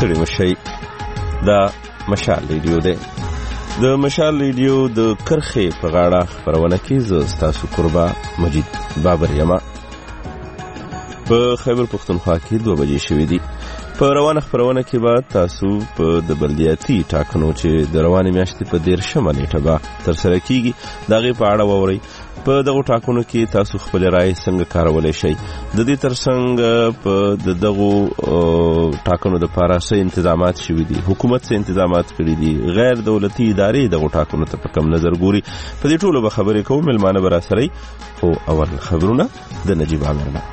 ستړي مشئ. دا مشال ریډیو دی. د مشال ریډیو د کرخې په غاړه خپرونه کې زه ستاسو قربا مجید بابر یما. په خیبر پښتونخوا کې 2 بجې شوې دي. په روانه خپرونه کې به تاسو په د بلدیاتي ټاکنو چې د روانې میاشتې په 13 نیټه به ترسره کیږي د هغې په اړه واورئ. په دغو ټاکنو کې تاسو خپل رای څنګه کارولی شئ؟ د دې ترڅنګ په دغو ټاکنو دپاره څه انتظامات شوي دي؟ حکومت څه انتظامات کړي دي؟ غیر دولتي ادارې دغو ټاکنو ته په کم نظر ګوري؟ په دې ټولو به خبرې کوو. مېلمانه به راسره وي. خو اول خبرونه د نجیب عامر نه.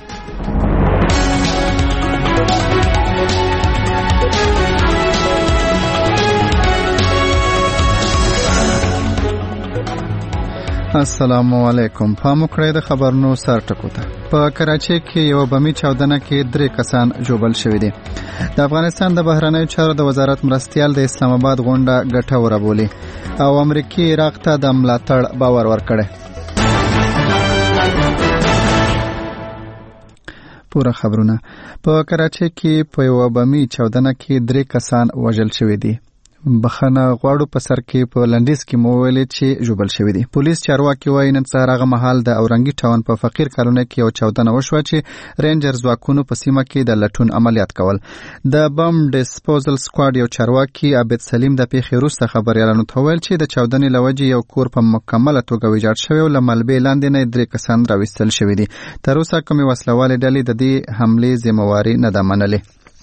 السلام علیکم. پام وکړئ د خبرونو سر ټکو ته. په کراچۍ کې یو بمي چاودنه کې 3 کسان ژوبل شوي دي. د افغانستان د بهرنیو چارو د وزارت مرستیال د اسلام آباد غونډه ګټوره بولي او امریکای عراق ته د ملاتړ باور ورکړي. پوره خبرونه. په کراچۍ کې په یو بمي چاودنه کې 3 کسان وژل شوي دي. بخنه غواړو په سر کې په لندیز کې مو ویلې چې ژوبل شوی دی. پولیس چارواکي وایي نن سهار هغه مهال د اورنګي ټاون په فقیر کالونی کې یو چاودنه وشوه چې رینجر ځواکونو په سیمه کې د لټون عملیات کول. د بم ډیسپوزل سکواډ یو چارواکي عبد سلیم د پیښې وروسته خبريالانو ته ویل چې د چاودنې لوجې یو کور په مکمله توګه ویجاړ شوی او له ملبې لاندې نه 3 کسان راوستل شوي دي. تر اوسه کومې وسلوالې ډلې د دې حملې ذمہواري نه ده منلې.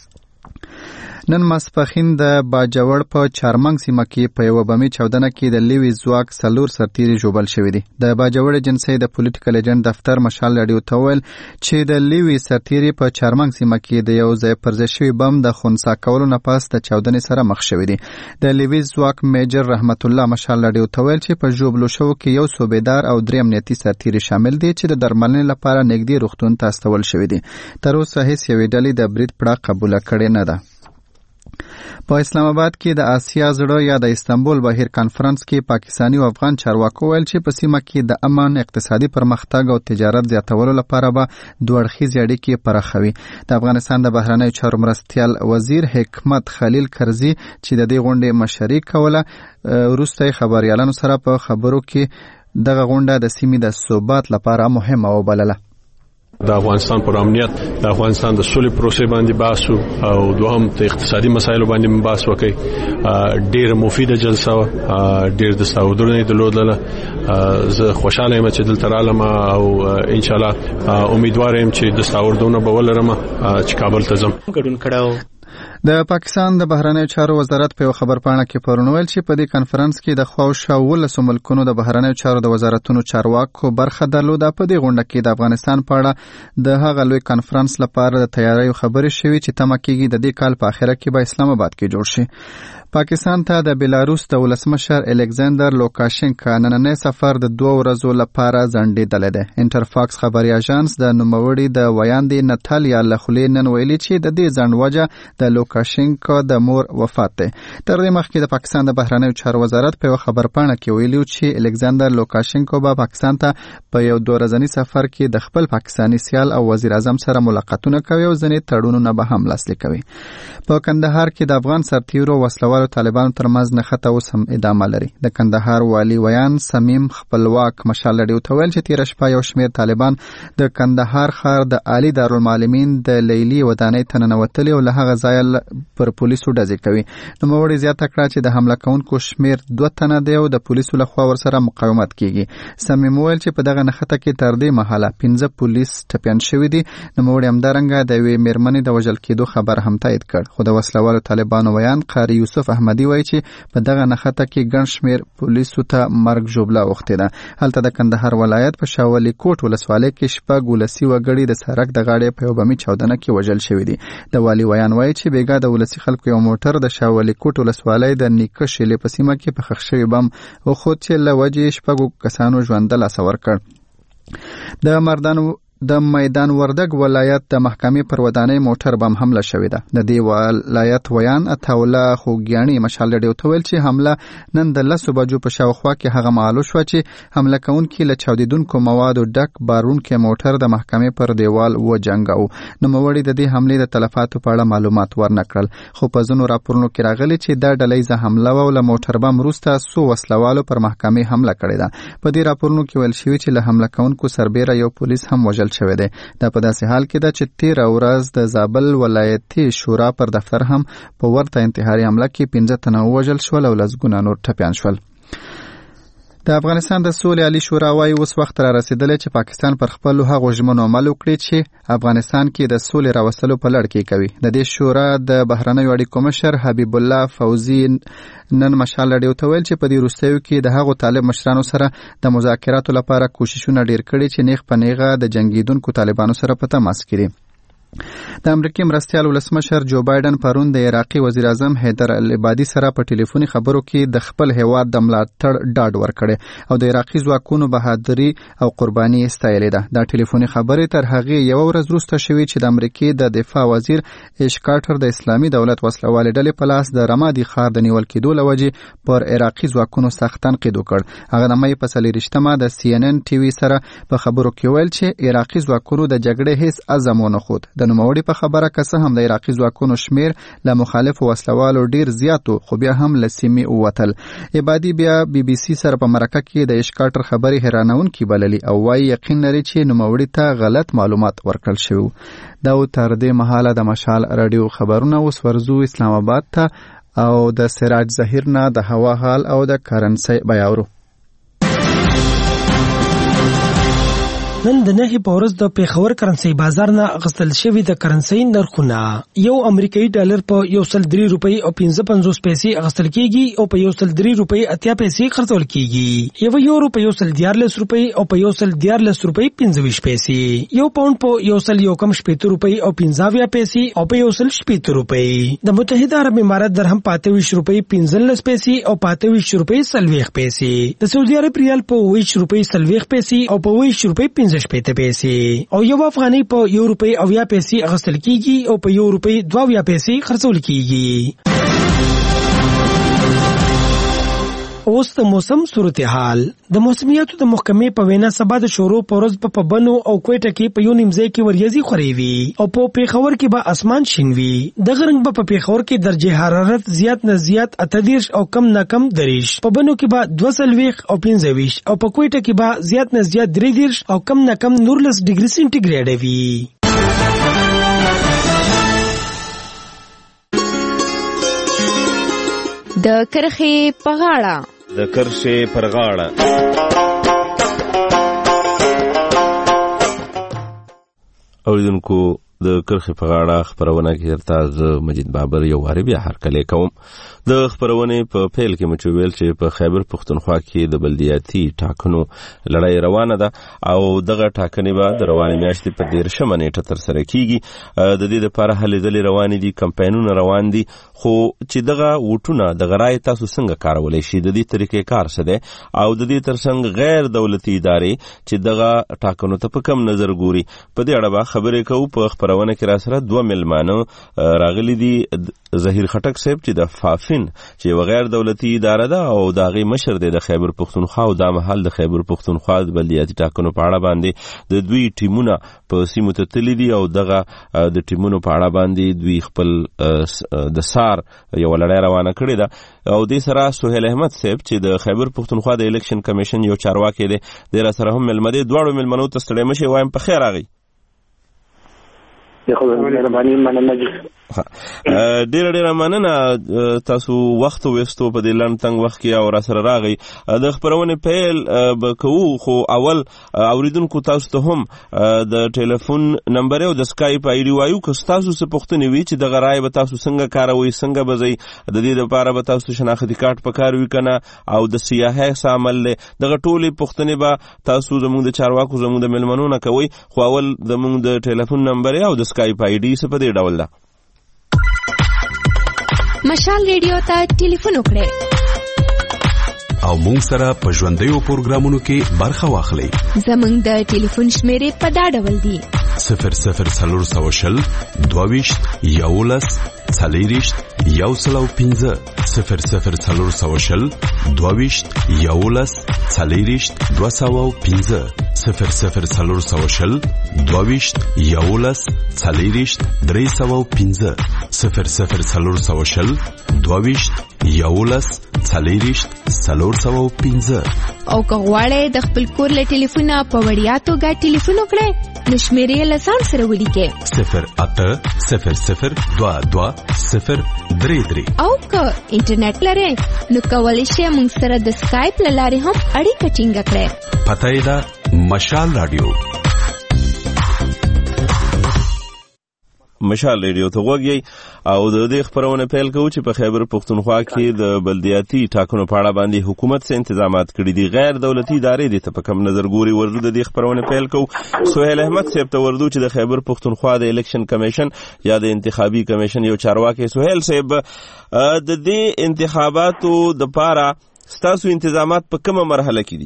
نن ماسپښین د باجوړ په چارمنګ سیمه کې په یو بمي چاودنه کې د لیوي ځواک 4 سرتیري ژوبل شوي دي. د باجوړ ایجنسی د پولیټیکل ایجنټ دفتر مشال رادیو ته ویل چې د لیوي سرتیري په چارمنګ سیمه کې د یو ځای پرځای شوي بم د خونسا کولو نه پس د چاودنې سره مخ شوي دي. د لیوي ځواک میجر رحمت الله مشال رادیو ته ویل چې په ژوبلو شو کې یو صوبیدار او 3 امنیتي سرتیري شامل دي چې د درملنې لپاره نږدې روغتون ته استول شوي دي. تر اوسه هیڅ یوې ډلې د برید پړه قبول کړې نه ده. په اسلام آباد کې د آسیا زړه یا د استانبول بهیر کانفرنس کې پاکستانی او افغان چارواکو ویل چې په سیمه کې د امن، اقتصادي پرمختګ او تجارت زیاتولو لپاره به دوه اړخیزې اړیکې پراخوي. د افغانستان د بهرنیو چارو مرستیال وزیر حکمت خلیل کرزي چې د دې غونډې مشري کوله وروسته خبريالانو سره په خبرو کې دغه غونډه د سیمې د ثبات لپاره مهمه وبلله. د افغانستان پر امنیت، د افغانستان د سولې پروسې باندې بحث او دوهم د اقتصادي مسایلو باندې بحث وکړي. ډېر مفیده جلسه ډېر د سعودونو درلودله. زه خوشاله یم چې دلته رالم او ان شاء الله امیدوار یم چې د سعودونو به ولرم چې کابل ته ځم. ګډون کړو. د پاکستان د بهرنیو چارو وزارت په یو خبرپاڼه کې پرون ویل چې په دې کانفرنس کې د خواوشا 12 ملکونو د بهرنیو چارو د وزارتونو چارواکو برخه درلوده. په دې غونډه کې د افغانستان په اړه د هغه لوی کانفرنس لپاره د تیاریو خبرې شوې چې تمه کېږي د دې کال په اخره کې به اسلام آباد کې جوړ شي. پاکستان ته د بیلاروس د ولسمشر الکساندر لوکاشنکا نننی سفر د 2 ورځو لپاره ځنډېدلی دی. انټرفاکس خبري اژانس د نوموړي د ویاندې ناتالیا لخلې نن ویلي چې د دې ځنډ وجه د لوکاشنکا د مور وفات دی. تر دې مخکې د پاکستان د بهرنیو چارو وزارت په یو خبرپاڼه کې ویلي چې الکساندر لوکاشنکا به پاکستان ته په یو 2 ورځني سفر کې د خپل پاکستانی سیال او وزیر اعظم سره ملاقاتونه کوي او ځینې تړونونه به هم لاسلیک کوي. په کندهار کې د افغان سرتیرو وسلوال طالبانو ترمنځ نښته اوس هم ادامه لري. د کندهار والی ویان سمیم خپلواک مشال رادیو ته ویل چې تېره شپه یو شمېر طالبان د کندهار ښار د عالي دارالمعلمین د لیلي ودانۍ ته ننوتلي او له هغه ځایه پر پولیسو ډزې کوي. نوموړي زیاته کړه چې د حمله کوونکو شمېر 2 تنه دی او د پولیسو لخوا ورسره مقاومت کیږي. سمیم ویل چې په دغه نښته کې تر دې مهاله 15 پولیس ټپیان شوي دي. نوموړي همدارنګه د یوې مېرمنې د وژل کېدو خبر هم تایید کړ. خو د وسلوالو طالبانو ویان قاری یوسف احمدي وایي چې په دغه نښته کې ګڼ شمېر پولیسو ته مرګ ژوبله اوښتې ده. هلته د کندهار ولایت په شاولي کوټ ولسوالۍ کې 6 ولسي وګړي د سړک د غاړې په یو بمي چاودنه کې وژل شوي دي. د والي ویان وایي چې بیګا د ولسي خلکو یو موټر د شاولي کوټ ولسوالۍ د نیکه شیلې په سیمه کې په ښخ شوي بم وخوت چې له وجې 6 کسانو ژوند له لاسه ورکړ. د د میدان وردګ ولایت د محکمې پر ودانۍ موټر بم حمله شوې ده. د دې ولایت ویان اتاوله خوګیانی مشال ډیو تویل چې حمله نن د 10 بجو په شاوخوا کې هغه مهال شو چې حمله کوونکي له چاودیدونکو موادو ډک بارونکو موټر د محکمې پر دیوال وجنګاو. نو موري د دې حمله د تلفاتو په اړه معلومات ورنکړل، خو په ځینو راپورونو کې راغلي چې د ډلېزه حمله او له موټر بم وروسته سو وسلوالو پر محکمې حمله کړې ده. په دې راپورونو کې ویل شوی چې له حمله کوونکو سربېره یو پولیس هم وژل شوی دی. دا په داسې حال کې ده چې 13 ورځ د زابل ولایتي شورا پر دفتر هم په ورته انتحاري حمله کې 15 تنه وژل شول او لسګونه نور ټپیان شول. د افغانستان د سولې عالی شورا وايي اوس وخت را رسیدلی چې پاکستان پر خپل هغو ژمنو عمل وکړي چې افغانستان کې د سولې راوستلو په لړ کې کوي. د دې شورا د بهرنیو اړیکو مشر حبیب الله فوزي نن مشال ډیو ته ویل چې په دې وروستیو کې د هغو طالب مشرانو سره د مذاکراتو لپاره کوششونه ډیر کړي چې نیغ په نیغه د جنگیدونکو طالبانو سره په تماس کې دي. د امریکای مرستیال ولسمشر جو بایدن پرون د عراقي وزیر اعظم حیدر العبادي سره په ټلیفوني خبرو کې د خپل هیواد د ملاتړ ډاډ ورکړي او د عراقي ځواکونو بهادري او قرباني ستایلې ده. دا ټلیفوني خبرې تر هغه یو ورځ وروسته شوې چې د امریکای د دفاع وزیر ایش کارټر د اسلامي دولت وسلوالې ډلې په لاس د رمادي ښار د نیول کېدو لوجې پر عراقي ځواکونو سخت تنقید وکړ. هغه د مې په 24مه د CNN TV سره په خبرو کې ویل چې عراقي ځواکونو د جګړې هیڅ عزم ونه خود. د نوموړي په خبره که هم د عراقي ځواکونو شمیر له مخالفو وسلوالو ډیر زیاتو، خو بیا هم له سیمې ووتل. عبادي بیا BBC سره په مرکه کې د ایش کارټر خبرې حیرانونکې بللي او وايي یقین لري چې نوموړي ته غلط معلومات ورکړل شوي. دا تر دې مهاله د مشال رادیو خبرونه اوس ورزو اسلام آباد ته او د سراج ظهیر نه د هوا حال او د کرنسي بیاورو. نن د نهي په ورځ د پیښور کرنسي بازار نه اخیستل شوی د کرنسي نرخونه یو امریکایي ډالر په 103 روپۍ او 55 پیسې اخیستل کیږي او په 103 روپۍ 80 پیسې خرڅول کیږي. یو یورو په 114 روپۍ او په 114 روپۍ 25 پیسې، یو پاوند په 117 روپۍ او 15 پیسې او په 117 روپۍ. د متحده عرب امارات درهم 25 روپۍ 15 پیسې او 25 روپۍ 40 پیسې، د سعودي عرب ریال په 20 روپۍ 40 پیسې او په 20 روپۍ 15 پیسې او یو افغاني په 1 روپۍ 80 پیسې اخیستل کیږي او په 1 روپۍ 2 پیسې خرڅول کیږي. اوس د موسم صورتحال. د موسمیاتو د محکمې په وینا سبا د شورو پورز په پبنو او کوټه کې په یو نیمځای کې وریځي خوريوي او په پیښور کې به اسمان شینوي. د غرنګ په پیښور کې درجه حرارت زیات نه زیات 38 او کم نه کم 30، په بنو کې به 22 او 25 او په کوټه کې به زیات نه زیات 33 او کم نه کم 19 ډیګري سنټیګریډ وي. د کرخې په غاړه. د کرښې پر غاړه. اوریدونکو د کرخې په غاړه خبرونه کې درته زه مجید بابر یو واري بیا هرکلی کوم. د خبرونې په پیل کې مچ ویل چې په خیبر پښتونخوا کې د بلدیاتي ټاکنو لړۍ روانه ده او دغه ټاکنې به د روانې میاشتې په 13 نیټه ترسره کیږي. د دې لپاره هلې ځلې روانې دي، کمپاینونه روان دي، خو چې دغه ووټونه دغه رای تاسو څنګه کارولی شي، د دې طریقې کار څه دی او د دې ترڅنګ غیر دولتي ادارې چې دغه ټاکنو ته په کم نظر ګوري، په دې اړه به خبرې کوو. په خبرونه کې را سره 2 مېلمانه راغلي دي. ظهیر خټک صاحب چې د فافین چې یو غیر دولتي اداره ده او د هغې مشر دی د خیبر پښتونخوا او دا مهال د خیبر پښتونخوا د بلدیاتي ټاکنو په اړه باندې د دوی ټیمونه په سیمو ته تللي دي او دغه د ټیمونو په اړه باندې دوی خپل د سار یو لړۍ روانه کړې ده او دې سره سهیل احمد صاحب چې د خیبر پښتونخوا د الیکشن کمیشن یو چارواکی دی، د را سره هم مېلمه دی. دواړو مېلمنو ته ستړی مشئ، وایم په خیر راغی. ډیره مننه تاسو وخت وستو په دې لنډ تنګ وخت کې او را سره راغی. د خبرونې پیل به کوو، خو اول اوریدونکو تاسو ته هم د ټلیفون نمبر او د سکایپ آی ډي وایو که تاسو څه پوښتنې وي چې دغه رای به تاسو څنګه کاروئ، څنګه به ځئ، د دې لپاره به تاسو شناختي کارت پکار وي کنه او د سیاحي عمل دی، دغه ټولې پوښتنې به تاسو زموږ د چارواکو زموږ د مېلمنو نه کوئ. خو اول زموږ د ټلیفون نمبر او د سکایپ آی ډي څه په دې ډول ده. مشال ریډیو ته ټلیفون وکړئ. او مونږ سره په ژوندیو پروګرامونو کې برخه واخلئ. زموږ د ټلیفون شمیرې په دا ډول دي: 0040 22 11 40 115 0040 22 11 40 215 0040 22 11 40 315 0040 22 11 40 315. او که غواړئ د خپل کور له ټلیفونه په وړیا توګه ټلیفون وکړئ نو شمیرې له ځان سره ولیکئ 080022 او که انټرنیټ لرئ نو کولی شئ موږ سره د سکایپ له لارې هم اړیکه ټینګه کړئ. پته یې ده مشال رادیو. مشال ریډیو ته غوږی او د دې خبرونه پیل کوو چې په خیبر پختونخوا کې د بلدیاتي ټاکنو په اړه باندې حکومت څه تنظیمات کړي دي. غیر دولتي ادارې د په کوم نظر ګوري ورته د دې خبرونه پیل کوو. سهیل احمد صاحب ته ورته چې د خیبر پختونخوا د الیکشن کمیشن یا د انتخابي کمیشن یو چارواکي. سهیل صاحب د دې انتخاباتو د پاره ستاسو انتظامات په کومه مرحله کې دي؟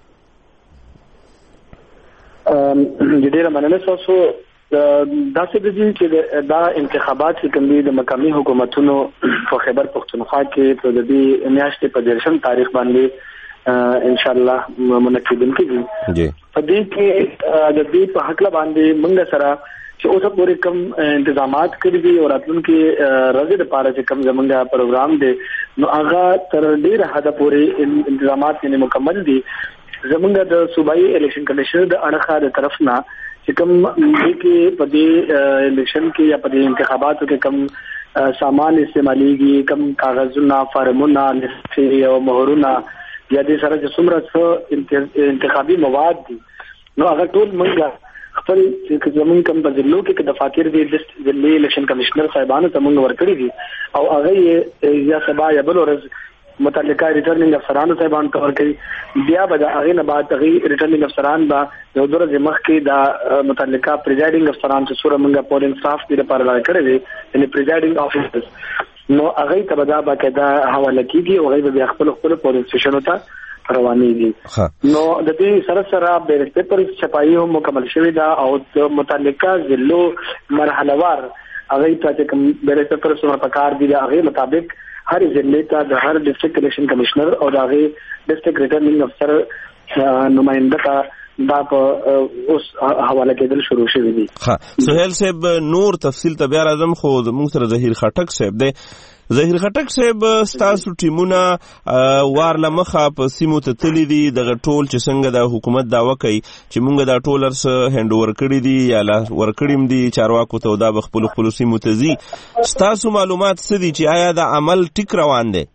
ډیره مننه تاسو. دا څه دي چې دا انتخابات چې کوم دي د مقامي حکومتونو په خیبر پختونخوا کې په دې میاشتې په 13 تاریخ باندې ان شاء الله منعقدین کیږي. په دې کې د دې په حق باندې موږ سره چې اوسه پورې کوم انتظامات کړی دي او راتلونکي ورځې لپاره چې کوم زمونږ پروګرام دی نو هغه تر ډیره حد پورې انتظامات یې مکمل دي. زمونږ د صوبایي الیکشن کمیشن د اړخه د طرف نه چې کوم کې په دې الیکشن کې یا په دې انتخاباتو کې کوم سامان استعماليږي، کوم کاغذونه، فارمونه، لسټي او مهرونه یا دې سره چې څومره انتخابي مواد دي نو هغه ټول موږ خپل چې زمون کوم په ضلعو کې د فاتیر دي د ضلعي الیکشن کمشنر صاحبانو ته موږ ورکړي دي او هغه یا سبا یا بل ورځ متعلقه ریټرنینګ افسرانو صاحبانو ته ورکړي. بیا به هغه نه بعد هغه ریټرنینګ افسران به یو درجه مخکې د متعلقه پریزایډینګ افسران چې سوره موږ پولینګ سټاف دې لپاره لکړي دي یعنی پریزایډینګ افسرز نو هغه ته به دا باقاعده حواله کیږي او هغه به خپل پولیس سټیشن ته روانيږي. نو د دې سره سره بیلټ پیپر چپایي هم مکمل شوی دا او متعلقه ضلعو مرحله وار هغه ته کوم بیلټ پیپر سره پکار دي هغه مطابق هر ضلع ته د هر ډیسټریکټ الیکشن کمشنر او د هغه ډیسټریکټ ریټرنینګ افسر نمائنده ته دا په اوس حواله کېدل شروع شوی دي. سهیل صاحب نور تفصیل ته بیا راځم خو موږ سره ظهیر خټک صاحب دی. ظهیر خټک صاحب ستاسو ټیمونه وارله مخه په سیمو ته تللی دي دغه ټول چې څنګه د حکومت دعوه کوي چې موږ دا ټولرس هند ورکړي دي یا ورکړیم دي چارواکو ته دا خپل سیمو ته ځي. ستاسو معلومات څه دي چې آیا د عمل ټیک روان دی؟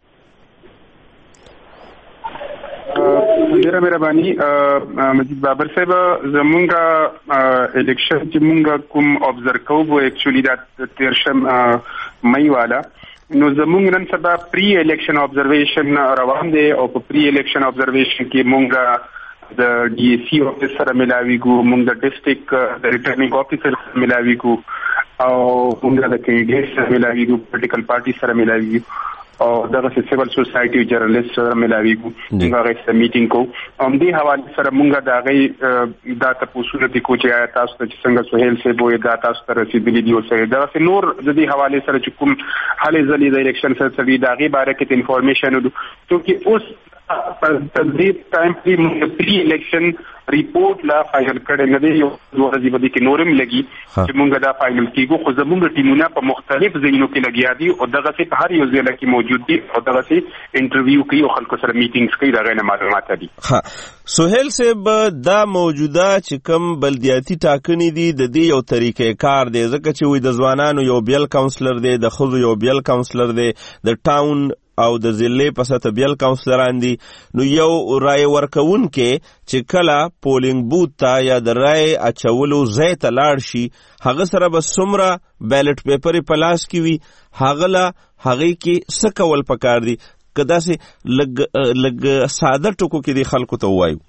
ډیره مهرباني مجید بابر صاحب. زمونږه الیکشن چې مونږ کوم ابزرو کوو اکچولی دا 13 مئی والا نو زمونږ نن سبا پری الیکشن ابزرویشن روان دی او په پری الیکشن ابزرویشن کې مونږ د ډي سي افیسر سره ملاویږو، مونږ د ډیسټریکټ د ریټرنینګ افیسر سره ملاویږو او مونږ د کینډیډیټ سره ملاویږو، پولیټیکل پارټي سره ملاویږو او دغه سیول سوسایټي جرنالست سره ملاویږو. موږ هغه سره میټینګ کوو. دې حواله سره موږ د هغه دا تاسو ته کو چې تاسو ته څنګه سهیل صاحب وي دا تاسو ته رسیدلی دی او سره دا نور د دې حواله سره چې کوم حالې ځلې د الیکشن سره د هغه باره کې انفارمیشن ورو چې اوس په دې ټایم کې موږ پری الیکشن ریپورت لا فایل کړي نه دی یو ورځې باندې کې نورم لګي چې موږ دا فایل کیږو خو زموږ ټیمونه په مختلف ځایونو کې لګیا دي او دغه څه په هر یو ځای کې موجود دي او دغه څه انټرویو کوي او خلکو سره میټینګز کوي دغه نه معلومات دي. سهیل صاحب دا موجوده چې کوم بلدیاتي ټاکنې دي د دې یو طریقې کار دی ځکه چې وي د ځوانانو یو بیل کاونسلر دی، د ښځو یو بیل کاونسلر دی، د ټاون او د ضلع په سطح بیل کاونسلران دي. نو یو رای ورکون کې چې کله پولینګ بوت ته یا د رای اچولو ځای ته لاړ شي هغه سره به څومره بیلټ پیپر په لاس کې وي هغې کې څه کول پکار دي که داسې لږ ساده ټکو کې دي خلکو ته ووایو؟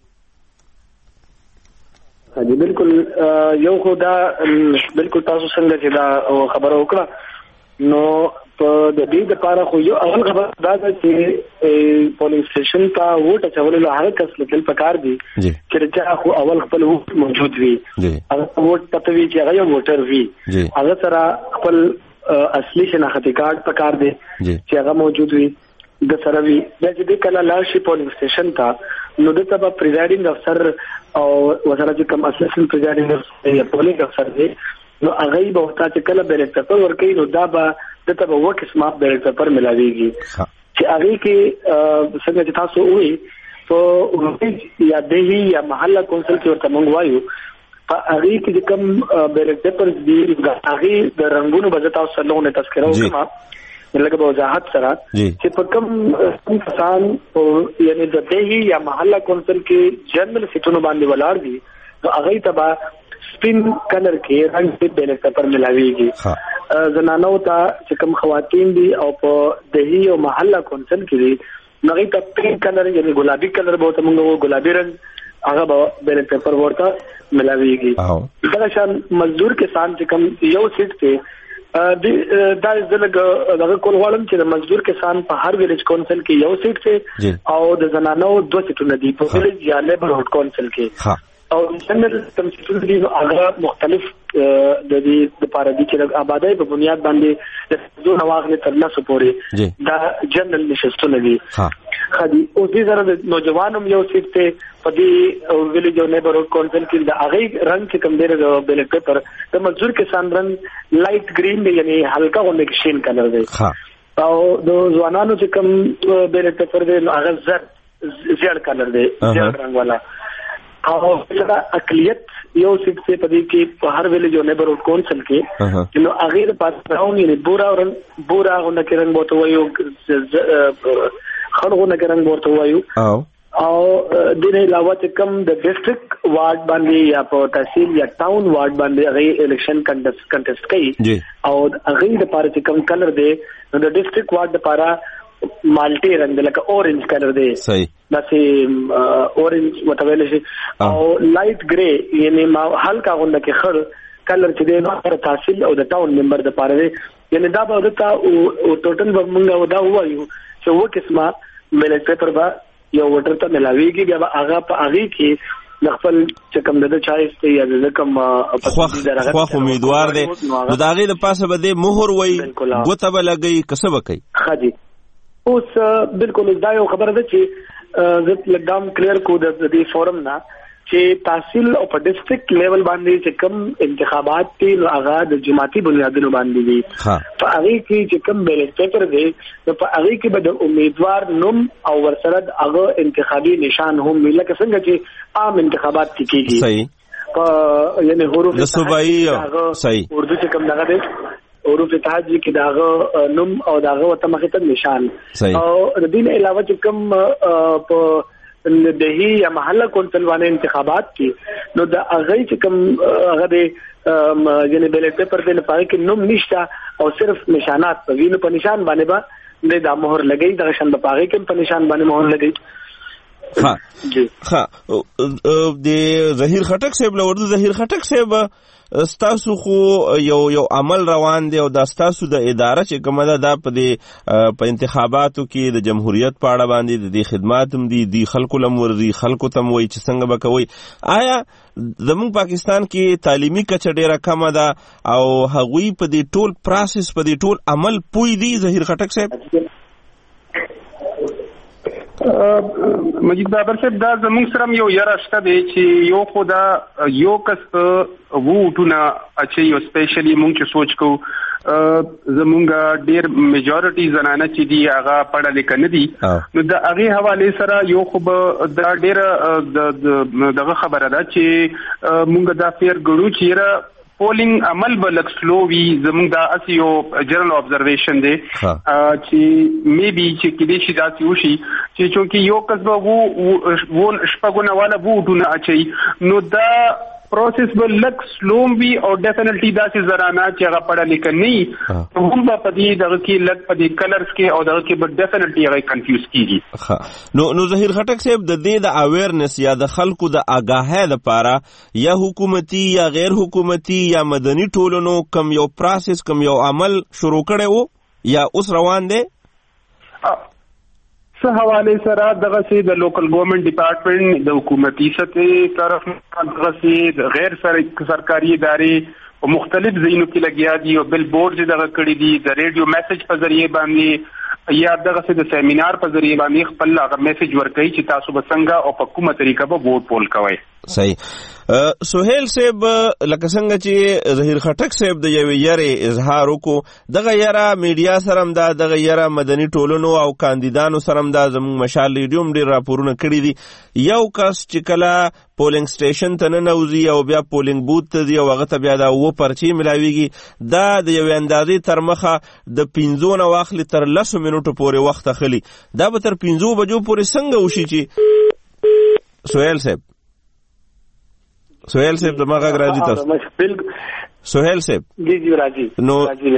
بالکل یو خو دا بالکل تاسو څنګه چې دا خبره وکړه نو په د دې لپاره خو یو اول خبر دا ده چې پولینګ سټیشن ته ووټ اچول له هغه کس لکه پکار دي چې خو اول خپل ووټ موجود وي هغه ووټ پته وي چې هغه یو ووټر وي هغه سره خپل اصلي شناختی کارت پکار دي چې هغه موجود وي د سره وي د دې کله لاشي پولینګ سټیشن ته نو د تبع پریزایډینګ افسر او وزارت کوم اسسټنټ پریزایډینګ افسر یا پولینګ افسر دی نو هغه به وتا چې کله بیلټ پیپر ورکړي نو دا به د تبع وکسما بیلټ پیپر ملاويږي چې هغه کې څنګه چې تاسو وایي په یا دهي یا محله کونسل کې ورته موږ وایو په هغه کې کوم بیلټ پیپر دی هغه د رنگونو بزتا او سلونه تذکره وکما لکه په وضاحت سره چې په کوم کسان یعنی د دهي یا محله کونسل کې جنرال سیټونو باندې ولاړ دي نو هغه تبع سپین کلر کې رنگ په بیلټ پیپر ملاويږي زنانو ته چې کوم خواتین دي او په دهي او محله کونسل کې دي نغې ته پینک کلر یعنی ګلابي کلر به ته موږ ګلابي رنگ هغه به بیلټ پیپر ورته ملاويږي دا شان مزدور کسان چې کوم یو سیټ ته دا زلګ دغه کول غواړم چې د مزدور کسان په هر ویلیج کونسل کې یو سیټ ته او د زنانو دوه سیټونه دي په ویلیج یا لیبرهوډ کونسل کې او څنګه تم چې دي هغه مختلف د دې لپاره دي چې آبادی په بنیاد باندې د زو نواغله تر لاسه پورې دا جنرال نشستونه دي خدي او دې سره د نوجوانو یو سیټ ته په دې ویلیج او نیبرهوډ کونسل کې د هغه رنگ چې کوم دی د بیلټ پیپر د مزدور کسان رنگ لایټ گرین دی یعنی هلکا غونډه کې شین کلر دی او د ځوانانو چې کوم بیلټ پیپر دی هغه زیړ کلر دی زیړ رنگ والا او دا اقلیت یو سیټ ته پدې کې په هر ویلیج او نیبرهوډ کونسل کې نو هغه د پاسراون یعنی بورا غونډه کې رنگ بوته وایو خړ غونډه کې رنگ بوته وایو او د نه علاوه چې کوم د ډیسټریکټ وارډ باندې یا په تحصیل یا ټاون وارډ باندې هغه الیکشن کنټیسټ کوي او هغه د لپاره چې کوم کلر دی نو د ډیسټریکټ وارډ لپاره مالټي رنگ لکه اورنج کلر دی صحیح داسې اورنج وتویل شي او لایټ گری یعنی هلکا غونډه کې خړ کلر چې دی نو پر تحصیل او د ټاون ممبر د پاره دی یعنی دا به وتا او ټوټل به موږ دا وایو چې و قسمه بیلټ پیپر به یو وټر ته ملاويږي بیا هغه په هغه کې د خپل چې کوم د چایس ته یا د کوم خو امیدوار دی نو دا غي د پاسه به د مهر وای ګوته به لګي کسب کوي خدي اوس بالکل دا یو خبره ده چې زه لګام کلیر کو د دې فورم نه چې تحصیل او په ډیسټریکټ لیول باندې چې کوم انتخابات دي هغه د جماعتي بنیادونو باندې دي په هغه کې چې کوم بیلټ پیپر دی نو په هغه کې به د امیدوار نوم او ورسره هغه انتخابي نشان هم لکه څنګه چې عام انتخابات کیږي صحیح په یعنی حروف د صوبایي صحیح اردو چې کوم دغه دی حروف تهجی کې داغه نوم او داغه وته مخه ته نشان او د دې علاوه چې کوم په دهي یا محله کونسل باندې انتخابات کې نو د هغه چې کوم هغه د یعنی بیلټ پیپر په لپاره کې نوم نشته او صرف نشانات په وینو په نشان باندې به د مهر لګي د شند په هغه کې په نشان باندې مهر لګي د ظهیر خټک صاحب له ورته ظهیر خټک صاحب ستاسو خو یو عمل روان دی او دا ستاسو د اداره چې کومه ده په انتخاباتو کې د جمهوریت په اړه باندې د خدمات هم دي خلکو لموري خلکو تم وای چې څنګه بکوي آیا زموږ پاکستان کې تعلیمي کچه ډیره کمه ده او هغوی په دې ټول پروسس په دې ټول عمل پوي دي ظهیر خټک صاحب مجید بابر صاحب دا زموږ سره یو یاره شته دی چې یو خو دا یو کس ووټونه اچي یو سپیشلی مونږ چې سوچ کو زمونږ ډیر میجورټي زنانه چې دی هغه پړه لیکنه دي نو د هغه حواله سره یو خو دا ډیر دغه خبره ده چې مونږ دا فیر ګړو چې پولینګ عمل به لک سلو وی زموږ دا اسیو جنرال ابزرویشن دی چې میبي چې کدي شي داسې وشي چې چونکی یو کس به وو شپګونه والا ووټونه اچي نو دا پروسس به لک سلوم وی او ډیفینیټلی داسې زرانه چې هغه پړه لیکن نه هم په دې دغه کې لک په دې کلرز کې او دغه کې به ډیفینیټلی هغه کنفیوز کیږي نو ظهیر خټک صاحب د دې د اویرنس یا د خلکو د آگاهی لپاره یا حکومتي یا غیر حکومتي یا مدني ټولنو کم یو پروسس کم یو عمل شروع کړي وو یا اوس روان دی؟ څه حواله سره دغه سي د لوکل ګورنمنت ډپارټمنټ د حکومتي سطحې طرف دغه سي د غیر سرکاري ادارې په مختلف ځایونو کې لګیا دي او بل بورډ دغه کړی دي د ریډیو میسج په ذریعہ باندې یا دغه سي د سیمینار په ذریعہ باندې خپل هغه میسج ورکړي چې تاسو به څنګه او په کومه طریقه به ووټ پول کوئ. صحیح. سہیل صاحب لکه څنګه چې ظهیر خټک صاحب د یوې یارې اظهار وکړو دغه یاره میډیا سره هم دا دغه یاره مدني ټولنو او کاندیدانو سره هم دا زموږ مشال ریډیو هم ډېر راپورونه کړي دي. یو کس چې کله پولینګ سټیشن ته ننوځي او بیا پولینګ بوت ته ځي او هغه ته بیا دا اووه پرچې ملاویږي دا د یوې اندازې تر مخه د 15 نه واخلي تر 10 منټو پورې وخت اخلي. دا به تر 15 بجو پورې څنګه وشي چې سہیل صاحب دما غږ راځي تاسو؟ سہیل صاحب جی راځي. نو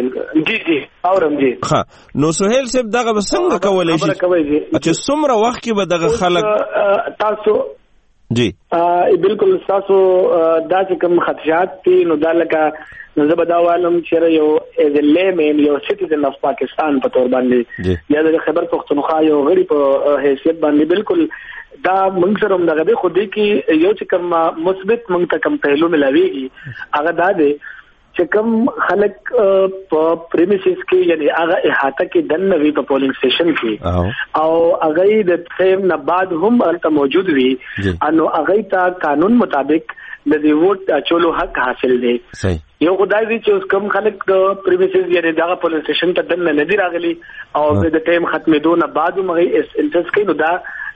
جی اورم جی. ها نو سہیل صاحب دغه څنګه کولای شي چې څومره وخت کې به دغه خلک تاسو جی بالکل تاسو دا چې کوم خدشات دي نو دا لکه زه به دا وایم چې یو از ا لیمن یو سټیزن اف پاکستان په تور باندې یا د خیبر پختونخوا یو غړي په حیثیت باندې بالکل دا موږ سره هم دغه خو دې کې یو چې کوم مثبت موږ ته کوم پهلو ملاويږي هغه دا دی چې کوم خلک په پریمیسز کې یعنی هغه احاطه کې دنوي په پولینګ سټیشن کې او هغه د ټیم نه بعد هم البته موجود وي انو هغه ته قانون مطابق د دې ووټ اچولو حق حاصل دی. یو خدای دې چې اوس کوم خلک پریمیسز یعنی دغه پولینګ سټیشن ته دنه نه دی راغلي او د ټیم ختمېدو نه بعد هم هغه انټرس کوي نو دا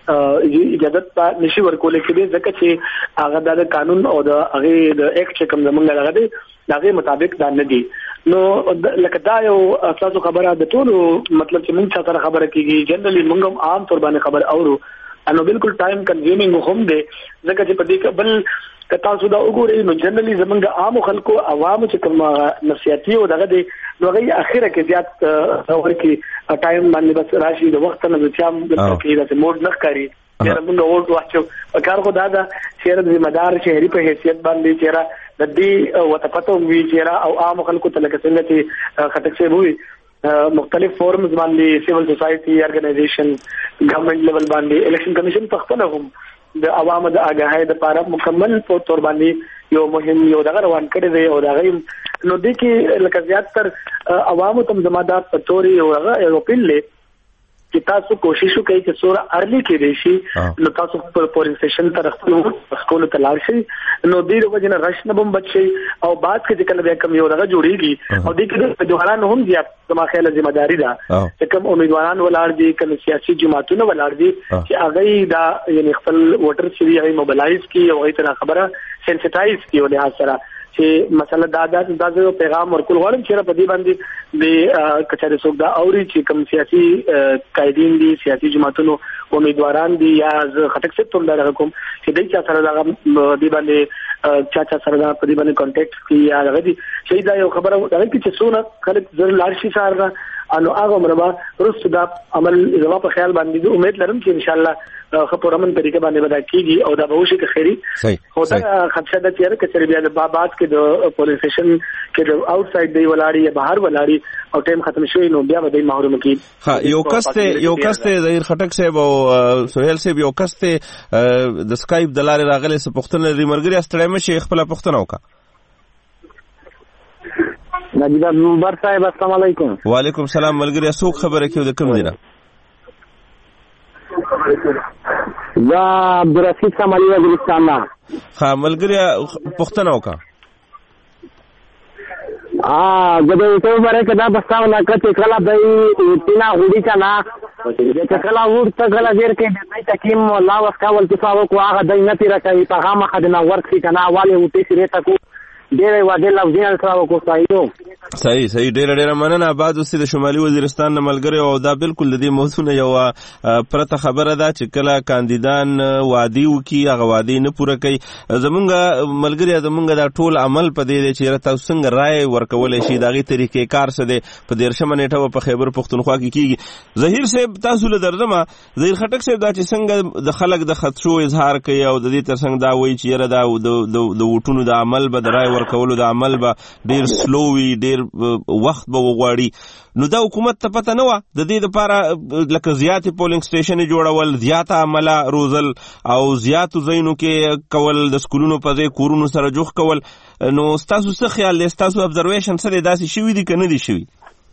اجازت په نشي ورکول کېږي ځکه چې هغه د قانون او د هغه د اکټ کوم زمونږ هغه دی دغه مطابق دا نه دي. نو لکه دا یو اساسو خبره د ټولو مطلب چې موږ سره خبره کیږي جنرالي موږ هم عام طور باندې خبر اورو انو بالکل ټایم کنزیومینګ هم دی ځکه چې په دې کې بل کتا سودا وګورئ نو جنرالي زمونږ عام خلکو عوام چې کوم نصيحتي او دغه دی نو هغه اخره کې زیات ورکی ټایم باندې بس راشي د وخت نه چې هم کې د موډ نه کاری موږ ورته واچو کار خو دا چې د ذمہ دار شهري په حیثیت باندې چې د دې وتپتو وی چې او عام خلکو ته لکه څنګه چې خټک سے وي مختلف فورمز باندې سیول سوسایټي ارګنایزیشن ګورنمنت لیول باندې الیکشن کمیشن پختنه هم د عوامو د آگاهۍ د لپاره مکمل په تور باندې یو مهم یو دغه روان کړی دی او دغه نو د کې لکه زیات تر عوامو تم زمادار په تور یو هغه پیل لې چې تاسو کوشش وکړئ چې سوره ارلی کې دی شي نو تاسو په پولینګ سټیشن ته راځئ سکول ته لاړ شئ نو دې وجه نه رش نه بم بچي او بعد کې کله بیا کوم یو دغه جوړیږي او دې کې د جوړان هم زیات زما خیال ذمہ داری ده چې کوم امیدواران ولار دي کوم سیاسي جماعتونه ولار دي چې هغه دا یعنی خپل ووټر چې هغه موبلایز کی او هغه ته خبره سنسټایز کی ولې سره چې مثلا دا یو پیغام ورکول غواړم چې په دې باندې د کچاري څوک دا اوري چې کوم سیاسي قائدین دي سیاسي جماعتونو امیدواران دي یا خټک څخه تم دا کوم چې دای چې سره دا دې باندې چا سره دا په دې باندې کانټیکټ کی یا هغه دي چې دا یو خبره دا چې څونه خلک زر لارشي سره انو هغه مربا رس دا عمل زما په خیال باندې امید لرم چې ان شاء الله خپورمن طریقه باندې ودا کیږي او دا به وشي که خیری خو دا خدشه د چیرې کچري بیا د بابات کې د پولیس سټیشن کې د آوټ سایډ دی ولاړی یا بهر ولاړی او ټیم ختم شوی نو بیا به محروم کی. ها یو کسته ظهیر خټک صاحب او سہیل صاحب یو کسته د سکایپ د لارې راغلي څه پښتنه لري مرګري استړی مشه خپل پښتنه وکا نجیب منبر صاحب السلام علیکم. وعلیکم السلام ملګری څوک خبره کیو د کوم دی نه دا عبدالرشید سامری وزیرستان نه ها ملګری پښتنه وکا جب تو بره کدا بستاو نه کته کلا دای تینا غوډی کنا چې کلا ورته کلا ډیر کې دای تکیم الله واسکاول چې فاو کو هغه دای نه تیر کوي په هغه مخه د نور کې کنا والي وتی سره تکو ډیر واده لفظیان سره کو سایو صحیح ډیر مننه آباد اوسې د شمالي وزیرستان نه ملګری او دا بالکل د دې موضوع نه یو پرته خبره ده چې کله کاندیدان وادي وکي هغه وادي نه پوره کوي زمونږ ملګری زمونږ دا ټول عمل په دې چې تاسو څنګه رائے ورکول شي دغه طریقې کار څه دی په 13 نیټه په خیبر پختونخوا کې کیږي. ظهیر صاحب تاسو له درځم ظهیر خټک صاحب دا چې څنګه د خلک د خدشو اظهار کوي او د دې ترڅنګ دا وایي چې یره دا د وټونو د عمل به درای ورکولو د عمل به ډیر سلو وي، ډیر وخت به وغواړي. نو دا حکومت ته پته نه وه د دې دپاره لکه زیاتې پولینګ سټیشنې جوړول، زیاته عمله روزل او زیاتو ځایونو کې کول، د سکولونو په ځای کورونو سره جوخ کول. نو ستاسو څه خیال دی؟ ستاسو ابزرویشن څه دی؟ داسې شوي دي که نه دي شوي؟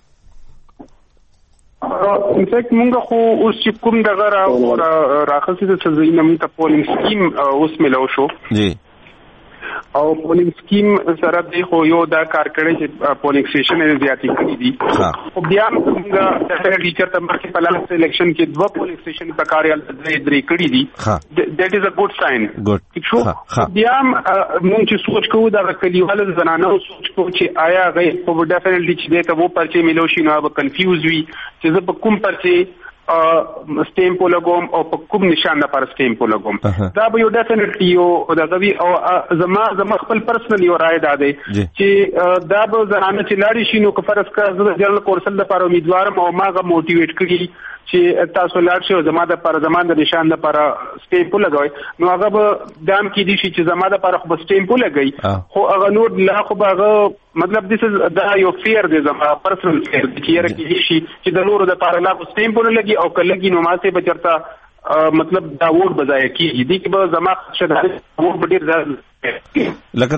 انفیکټ مونږ خو اوس چې کوم دغه راخصي د ځایونه مونږ ته پولینګ سکیم اوس ملو شو جی، او پولینګ سکیم سره دی خو یو دا کار کړی چې پولینګ سټیشن یې زیاتې کړي دي. خو بیا موږ د ټیچر ته مخکې په لاس الیکشن کې 2 پولینګ سټیشن په کاریال درې کړي دي. دیٹ از ا ګډ ساين. بیا موږ چې سوچ کوو دا کلیوالو زنانو سوچ کوو چې آیا غي په ډیفینټلی چې دې ته وو پرچې ملو شي نو به کنفیوز وي چې زه په کوم پرچې سټیمپ ولګوم او په کوم نشان لپاره سټیمپ ولګوم. دا به یو ډیفینټلی یو دغه وی او زما خپل پرسنل یو رائے دا دی چې دا به زنانه چې لاړې شي نو که فرض کړه زه د جنرال کورسل لپاره امیدوارم او ما غو موټیویټ کړي چې تاسو لاړ شئ او زما دپاره زما د نشان لپاره سټیمپ ولګوئ، نو هغه به دام کېدی شي چې زما دپاره خو به سټیمپ ولګوي، خو هغه نور لا خو به هغه مطلب دا یو فیر دی زما پرسنل فیر دی چې یاره کېدی شي چې د نورو دپاره لا خو سټیمپ ونه لګي او که لګي نو ماسې به چېرته مطلب دا ووټ به ضایع کېږي. دې کې به زما ووټ به ډېر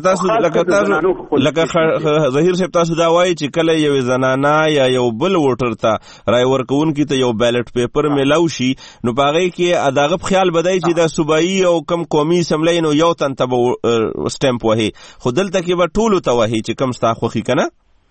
لکه ظهیر صاحب تاسو دا وایي چې کله یو زنانه یا یو بل ووټر ته رای ورکوونکي ته یو بیلټ پیپر میلاو شي نو په هغې کې د هغه خیال بدی چې دا صوبایي او کم قومي اسمبلی نو یو تن ته به سټیمپ وهي، خو دلته کې به ټولو ته وهي چې کم ستا خوښي که نه؟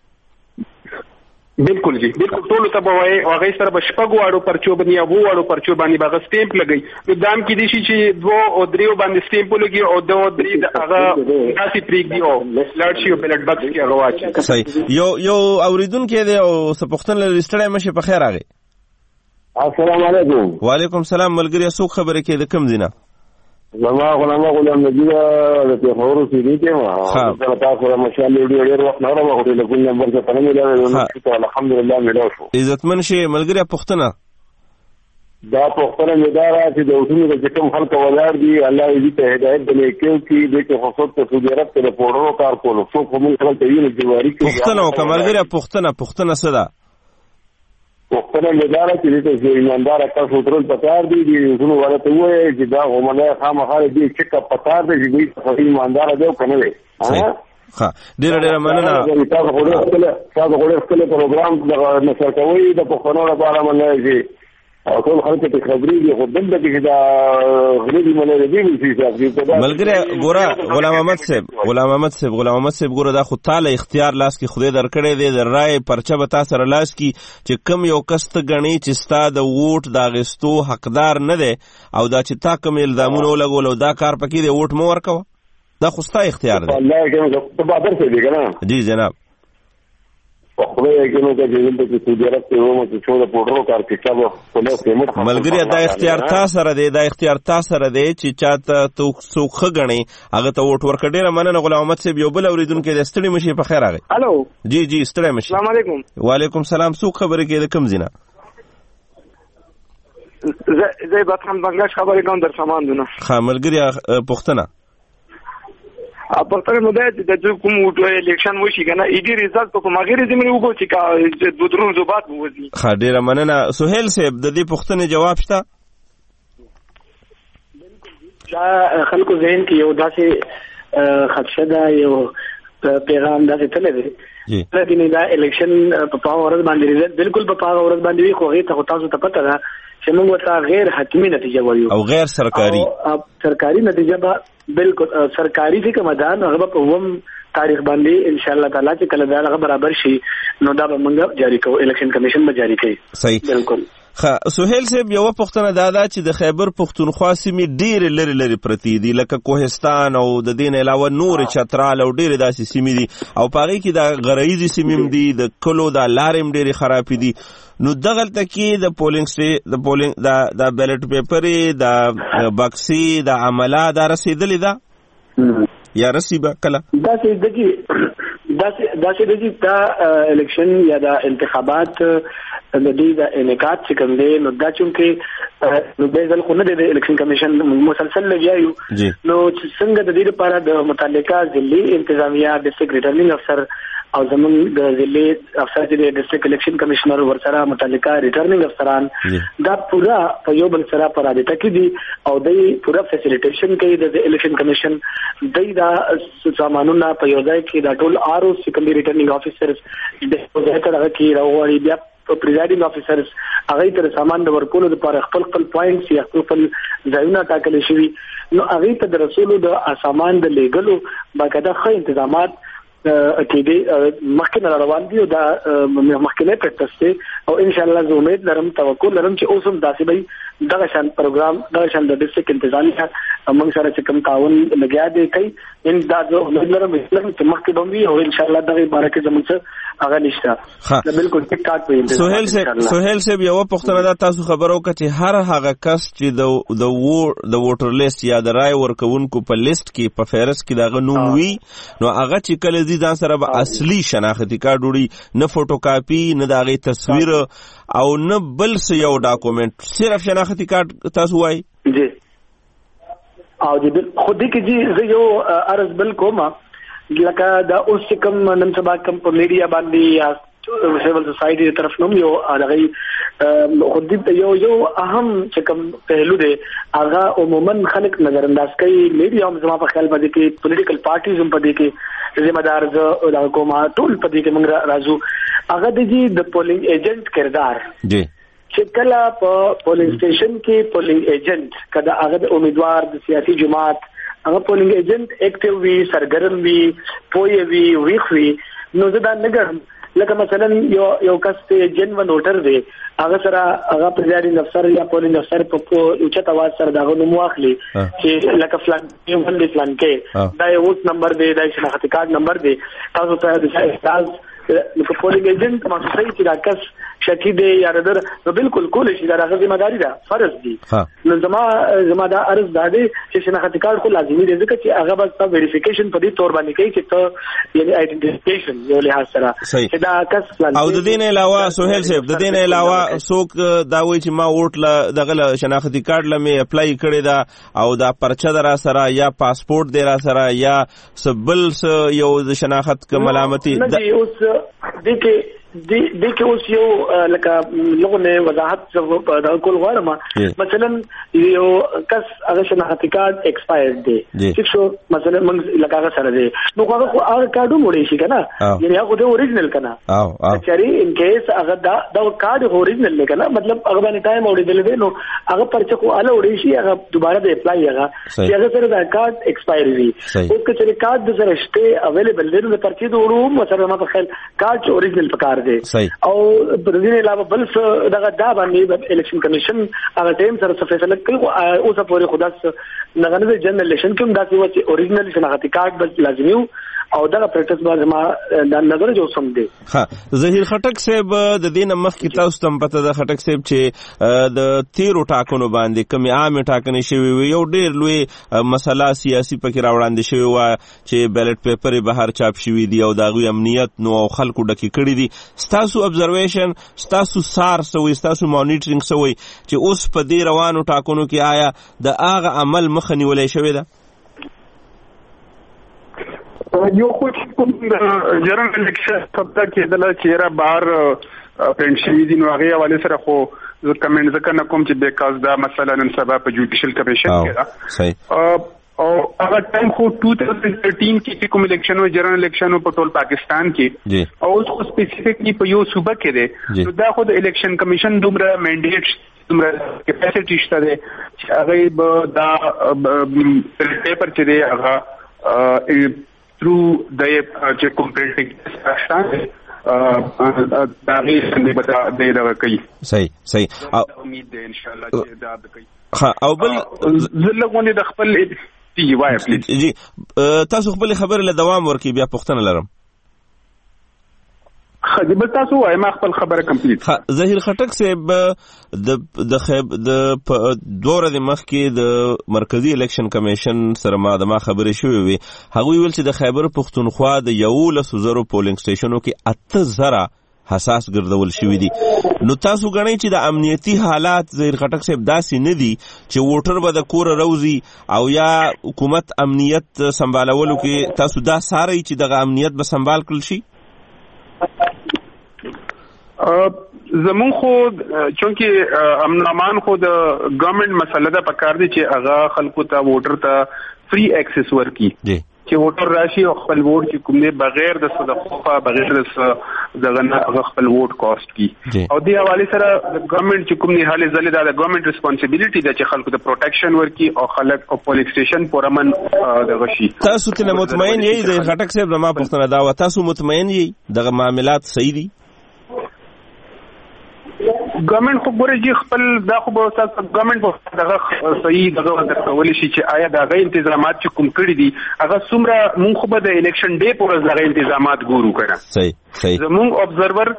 بالکل جی، بالکل ټولو ته به وایي او هغې سره به شپږ واړو پرچو باندې یا 2 واړو پرچو باندې به هغه سټیمپ لګوي. نو دام کېدی شي چې 2 او 3 باندې سټیمپ ولګي او 2 او 3 هغه داسې پرېږدي او لاړ شي او بیلټ بکس کې هغه واچي. صحیح. یو اورېدونکی دی او څه پوښتنه لري؟ ستړی مه شي، په خیر راغی. السلام علیکم. وعلیکم السلام. ملګري څوک خبرې کوي؟ د کوم ځای نه؟ زما غلام نجیب د پېښور اوسېدونکی یم. تاسو سره مشال ډېر وخت نه راغلم، خو ټلیفون نمبر څه ته نه میلاوی، الحمدلله میلاو شو. عزتمن شي ملګري. پوښتنه دا پوښتنه مې دا را چې د اوسونو د کوم خلک ولاړ دي الله دې ته هدایت د نیکیو کې دې کې خصوص ته سعودي عرب ته د پوډرو کار کولو څوک هم خپل ته یې جواري کوي. پوښتنه وکړه ملګري. پوښتنه څه ده؟ پوښتنه مې دا را چې دې ایماندار تاسو ټول پکار دي دې اوسونو ورته وایي چې دا غومنه خامخا دې چک پکار دي چې دې ایماندار دی او کنه وي. ها ډېر مننه. تاسو خپل پروګرام د نشر کوي د پښتنو لپاره مننه او ټول خلک ته خبرې دي، خو دلته کې دا غریبي مننه دي چې ملګری ګوره غلام احمد صاحب ګوره دا خو تاله اختیار لاس کې خدای درکړی دی، د رای پرچه به تا سره لاس کې چې کم یو کس ته ګڼې چې ستا د ووټ د اخیستو حقدار نه دی او دا چې تا کوم الزامونه ولګول او دا کار پکې دی ووټ مه ورکوه، دا خو ستا اختیار دی. جی جناب. ملګری دا اختیار تا سره دی، چې چاته څوک ښه ګڼي هغه ته ووټ ورکړه. ډېره مننه غلام احمد صاحب. یو بل اورېدونکی دی، ستړي مه شي، په خیر راغی. هلو. جی ستړی مه شي. السلام علیکم. وعلیکم السلام. څوک خبرې کوي؟ د کوم ځای نه؟ زه بطرم بنګلاش خبرې کوم در سماندونه. ښه ملګري. پوښتنه پرته نو د کوم وټو الیکشن وشي کنه ایډي ریزلټ په مغیر زمینه وګو چې د درون زوبات وځي. ښه ډیره مننه. سهیل صاحب د دې پوښتنې جواب شته؟ دا خلکو ذهن کې یو داسې خدشه ده، یو پیغام داسې تللی دی چې دا الیکشن په پاغه ورځ باندې ریزلټ بالکل په پاغه ورځ باندې وي، خو هغې ته خو تاسو ته پته ده چې موږ ورته غیر حتمي نتیجه وایو او غیر سرکاري نتیجه به بالکل سرکاري چې کومه ده هغه به په 9 تاریخ باندې ان شاء الله تعالی چې کله دا هغه برابر شي نو دا به موږ جاری کوو، الیکشن کمیشن به جاری کوي. صحیح. بالکل. سهیل صاحب یو پوښتنه دا ده چې د خیبر پښتونخوا سیمې ډېرې لرې پرتې دي، لکه کوهستان او د دې نه علاوه نور چترال او ډېرې داسې سیمې دي او په هغې کې د غرایزې سیمې هم دي، د کلو دا لارې هم ډېرې خرابې دي. نو دغلته کې د پولینګ د بیلټ پیپرې د بکسې د عمله دا رسېدلې ده یا رسي به کله؟ داسې ده چې دا چې دا الیکشن یا دا انتخابات د دې د انعقاد چې کوم دی نو دا چونکې نو د ځل خو نه د الیکشن کمیشن مسلسل لګیایو نو څنګه د دې لپاره د متعلقه ضلعي انتظامیه ډسټرکټ ریټرنینګ افسر او زمونږ د ضلعي افسر چې د ډسټرکټ الیکشن کمشنر ورسره متعلقه ریټرنینګ افسران دا پورا په یو بل سره پر اړه کې دي او دوی پورا فیسیلیټیشن کوي د الیکشن کمیشن دوی دا سامانونه په یو ځای کې دا ټول آر او سیکنډري ریټرنینګ افیسرز د ځای ته راغلي راوړي بیا پریزایډینګ افیسرز هغه تر سامان د ورکولو لپاره خپل پوینټس یا خپل ځایونه ټاکل شوي نو هغه ته د رسولو د سامان د لیګلو باقاعده ښه تنظیمات کې دي مخکنه روان دي او دا مخکنه پریکټس دي او ان شاء الله زه امید لرم توقع لرم چې اوس هم داسې به دغه شان پروګرام دغه شان د ډسټرکټ انتظامیه موږ سره چې کوم تعاون لګیا دی کوي ان دا زه امید لرم چې مخکې به وي او ان شاء الله دغه بارکه زموږ څخه هغه نشته دا بالکل ټیک ټاک وي. سہیل صاحب یو پوښتنه دا تاسو خبرو کړه چې هر هغه کس چې د ووټر لیست یا د رای ورکوونکو په لیست کې په فهرست کې دغه نوم وي نو هغه چې کله ځان سره به اصلي شناختی کارت وړي نه فوټوکاپي نه د هغې تصویر او نه بل څه یو ډاکومنټ صرف شناختی کارت تاسو وایي جی او جی خو دې کې جی زه یو عرض بل کوم لکه دا اوس چې کوم نن سبا کوم په میډیا باندې یا سیول سوسایټي طرف نوم یو هغه خو دې یو اهم چې کوم پهلو دی هغه عموما خلک نظر انداز کوي میډیا هم زما په خیال باندې کې پولیټیکل پارټیز هم په دې کې ذمہ دار زه دا کومه ټول په دې کې موږ راځو هغه د پولینګ ایجنټ کردار جی چې کله په پولینګ سټیشن کې پولینګ ایجنټ کله هغه د امیدوار د سیاسي جماعت هغه پولینګ ایجنټ اکټیو وي سرګرم وي پوهه وي ویښ وي نو زه دا نه ګڼم لکه مثلا یو کس ته جنون ووټر دی هغه سره هغه پریزایډینګ افسر یا پولینګ افسر په اوچت आवाज سره دا نوم واخلي چې لکه فلان کې فلان کې دا یو ووټ نمبر دی دا شناختی کارت نمبر دی تاسو ته د احساس په پولینګ ایجنټ مخصوصي چې دا کس شکی دی یا در نو بالکل کول شي دا هغه ذمہ داری ده فرض دی نو زما دا عرض دا دی چې شناختی کارت خو لازمي دی ځکه چې هغه بس ویریفیکیشن په دې تور باندې کوي چې ته یعنی آئیډنټیفیکیشن یو لحاظ سره چې دا کس او د دې نه علاوه سہیل صاحب د دې نه علاوه څوک دا وایي چې ما ووټ دغه شناختی کارت لمه اپلای کړی دا او دا پرچه در سره یا پاسپورت دی را سره یا سبل یو د شناخت ک ملامتي اوس دې کې اوس یو لکه لغونه وضاحت دا کول غواړم مثلا یو کس هغه شناختی کارت ایکسپایر دی چې شو مثلا موږ لکه هغه سره دی نو هغه کارت وړي شي کنه یعنی هغه د اوریجنل کنه چې ان کیس هغه دا کارت اوریجنل نه کنه مطلب هغه باندې ټایم اوریدل دی نو هغه پرچه کو اله وړي شي هغه دوباره د اپلای هغه چې هغه سره دا کارت ایکسپایر وي او چې کارت د سره شته اویلیبل دی نو پرچه د وړو مثلا ما په خیال کارت اوریجنل پکار دی او په دې علاوه بل څه دغه دا باندې الیکشن کمیشن هغه ټیم سره فیصله کوي او څه پورې خداس نغنه جنرال الیکشن کوم دا چې اوریجنل شناختی کارت بل لازمي او دا پریکټس باندې ما نظر جو سم دی. ها ظهیر خټک صاحب د دین مخ کی تاسو تم پته د خټک صاحب چې د 13 ټاکنو باندې کمی عام ټاکنې شوی وي یو ډیر لوی مسله سیاسي پکې راوړاندې شوی و چې بیلټ پیپر بهر چاپ شوی دی او داغوی امنیت نو خلکو ډکی کړی دي ستاسو ابزرویشن ستاسو سار سوي ستاسو مانیټرینګ سوي چې اوس په دې روانو ټاکنو کې آیا د هغه عمل مخ نیولای شوی ده یو خو کوم جرن الیکشن خبره کېدله چې را بهر پرنټ شوي دي نو هغې حوالې سره خو زه کمنټ ځکه نه کوم چې بیکاز دا مسله نن سبا په جوډیشل کمیشن کې ده او هغه ټایم خو 2013 کې کوم الیکشن و جرن الیکشن په ټول پاکستان کې او اوس خو سپیسیفیکلی په یو صوبه کې دی نو دا خو د الیکشن کمیشن دومره مینډیټ دومره کیپاسټي شته دی چې هغې به دا پیپر چې دی هغه through the comparative Pakistan داغي څنګه بتا دی دا کوي صحیح امید ده ان شاء الله چې دا کوي ها او بل زلهونه د خپل دی وای پلیز جی تاسو خپل خبر له دوام ورکی بیا پښتنه لرم خجبل تاسو وای ما خپل خبره کمپلیټ. ظهیر خټک صاحب د دوره د مخ کې د مرکزی الیکشن کمیشن سره ما خبرې شوې وي. هغه ویل چې د خیبر پښتونخوا د 11,000 پولینګ سټیشنو کې 8,000 حساس ګرځول شوی دي. نو تاسو غواړئ چې د امنیتي حالات ظهیر خټک صاحب داسې نه دي چې ووټر به د کور روزي او یا حکومت امنیت سمبالولو کې تاسو دا ساري چې دغه امنیت به سمبال کړل شي؟ زمون خو چونکه امن امان خو د ګورنمنت مسله ده پکار دي چې هغه خلکو ته ووټر ته فری اکسس ورکي چې ووټر راشي او خپل ووټ چې کوم دی بغیر د صدقه بغیر د خپل ووټ کاست کی او دی حواله سره د ګورنمنت چې کوم دی حاله زله د ګورنمنت ریسپانسیبিলিټي ده چې خلکو ته پروټیکشن ورکي او خلک او پولیس سټیشن پورمن د غشي. تاسو ته مطمئن یی د خټک صاحب ما پښتنه دا و تاسو مطمئن یی دغه معاملات صحیح دي؟ ګورنمنت خو ګوري چې خپل دا خو به تاسو ګورنمنت دغه صحیح دغه ورکول شي چې آیا دغه تنظیمات چې کوم کړی دي هغه څومره مونږ خو به د الیکشن ډے پورې دغه تنظیمات ګورو کړه. صحیح زمونږ ابزرور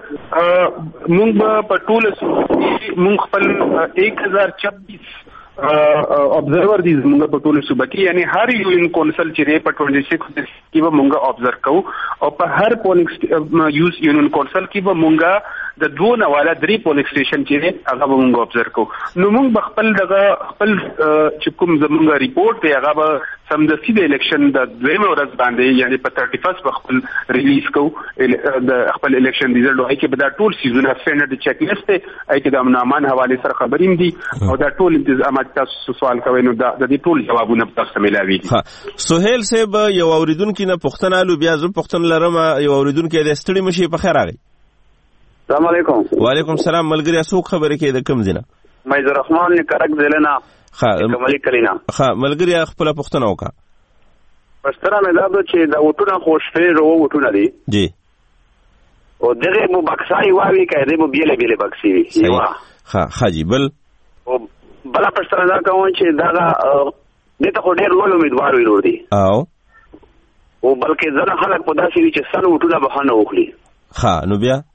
مونږ په ټوله مونږ خپل 1026 observer دي زمونږ په ټوله صوبه کې یعنی هر یو ان کونسل چې په 26 کې به مونږ ابزرو کوو او په هر پولینګ یوز یونین کونسل کې به مونږ د 2 نه والا 3 پولینګ سټیشن چې هغه به مونږ ابزرو کوو. نو مونږ خپل چې کوم زمونږ ریپورت دی هغه به سمدستي د الیکشن د 2 ورځ باندې یعنی په 31 به خپل ریلیز کوو د خپل الیکشن ریزلټ او کې به دا ټول سیزونه سټینډرډ چیک لیست دی کې د امن امان حواله سره خبریم دي او دا ټول انتظامات تاسو سوال کوي نو د دې ټول جوابونه تاسو ملاوي دي. سہیل صاحب یو اوریدونکو نه پښتنه لو بیا زه پښتون لرم یو اوریدونکو د ستړي مشي په خیر راغی. السلام علیکم. وعلیکم السلام ملګری اسو خبرې کې د کوم ځنه؟ مې الرحمن کرک زلنا کمالي کلینا. ملګری خپل پښتنه وکا. پښتنه مې دا چې دا وټونه خوشفه ورو وټونه دي. جی. او دغه مو بکسای واوي کړي مو بیل بیل بکسي وي. حاجی بل او بل پښتنه دا کوم چې دا دته خو ډېر لوی امیدوار وي ورو دي. او بلکې ځنه خلک په داسې وي چې سن وټونه بهانه وکړي. نو بیا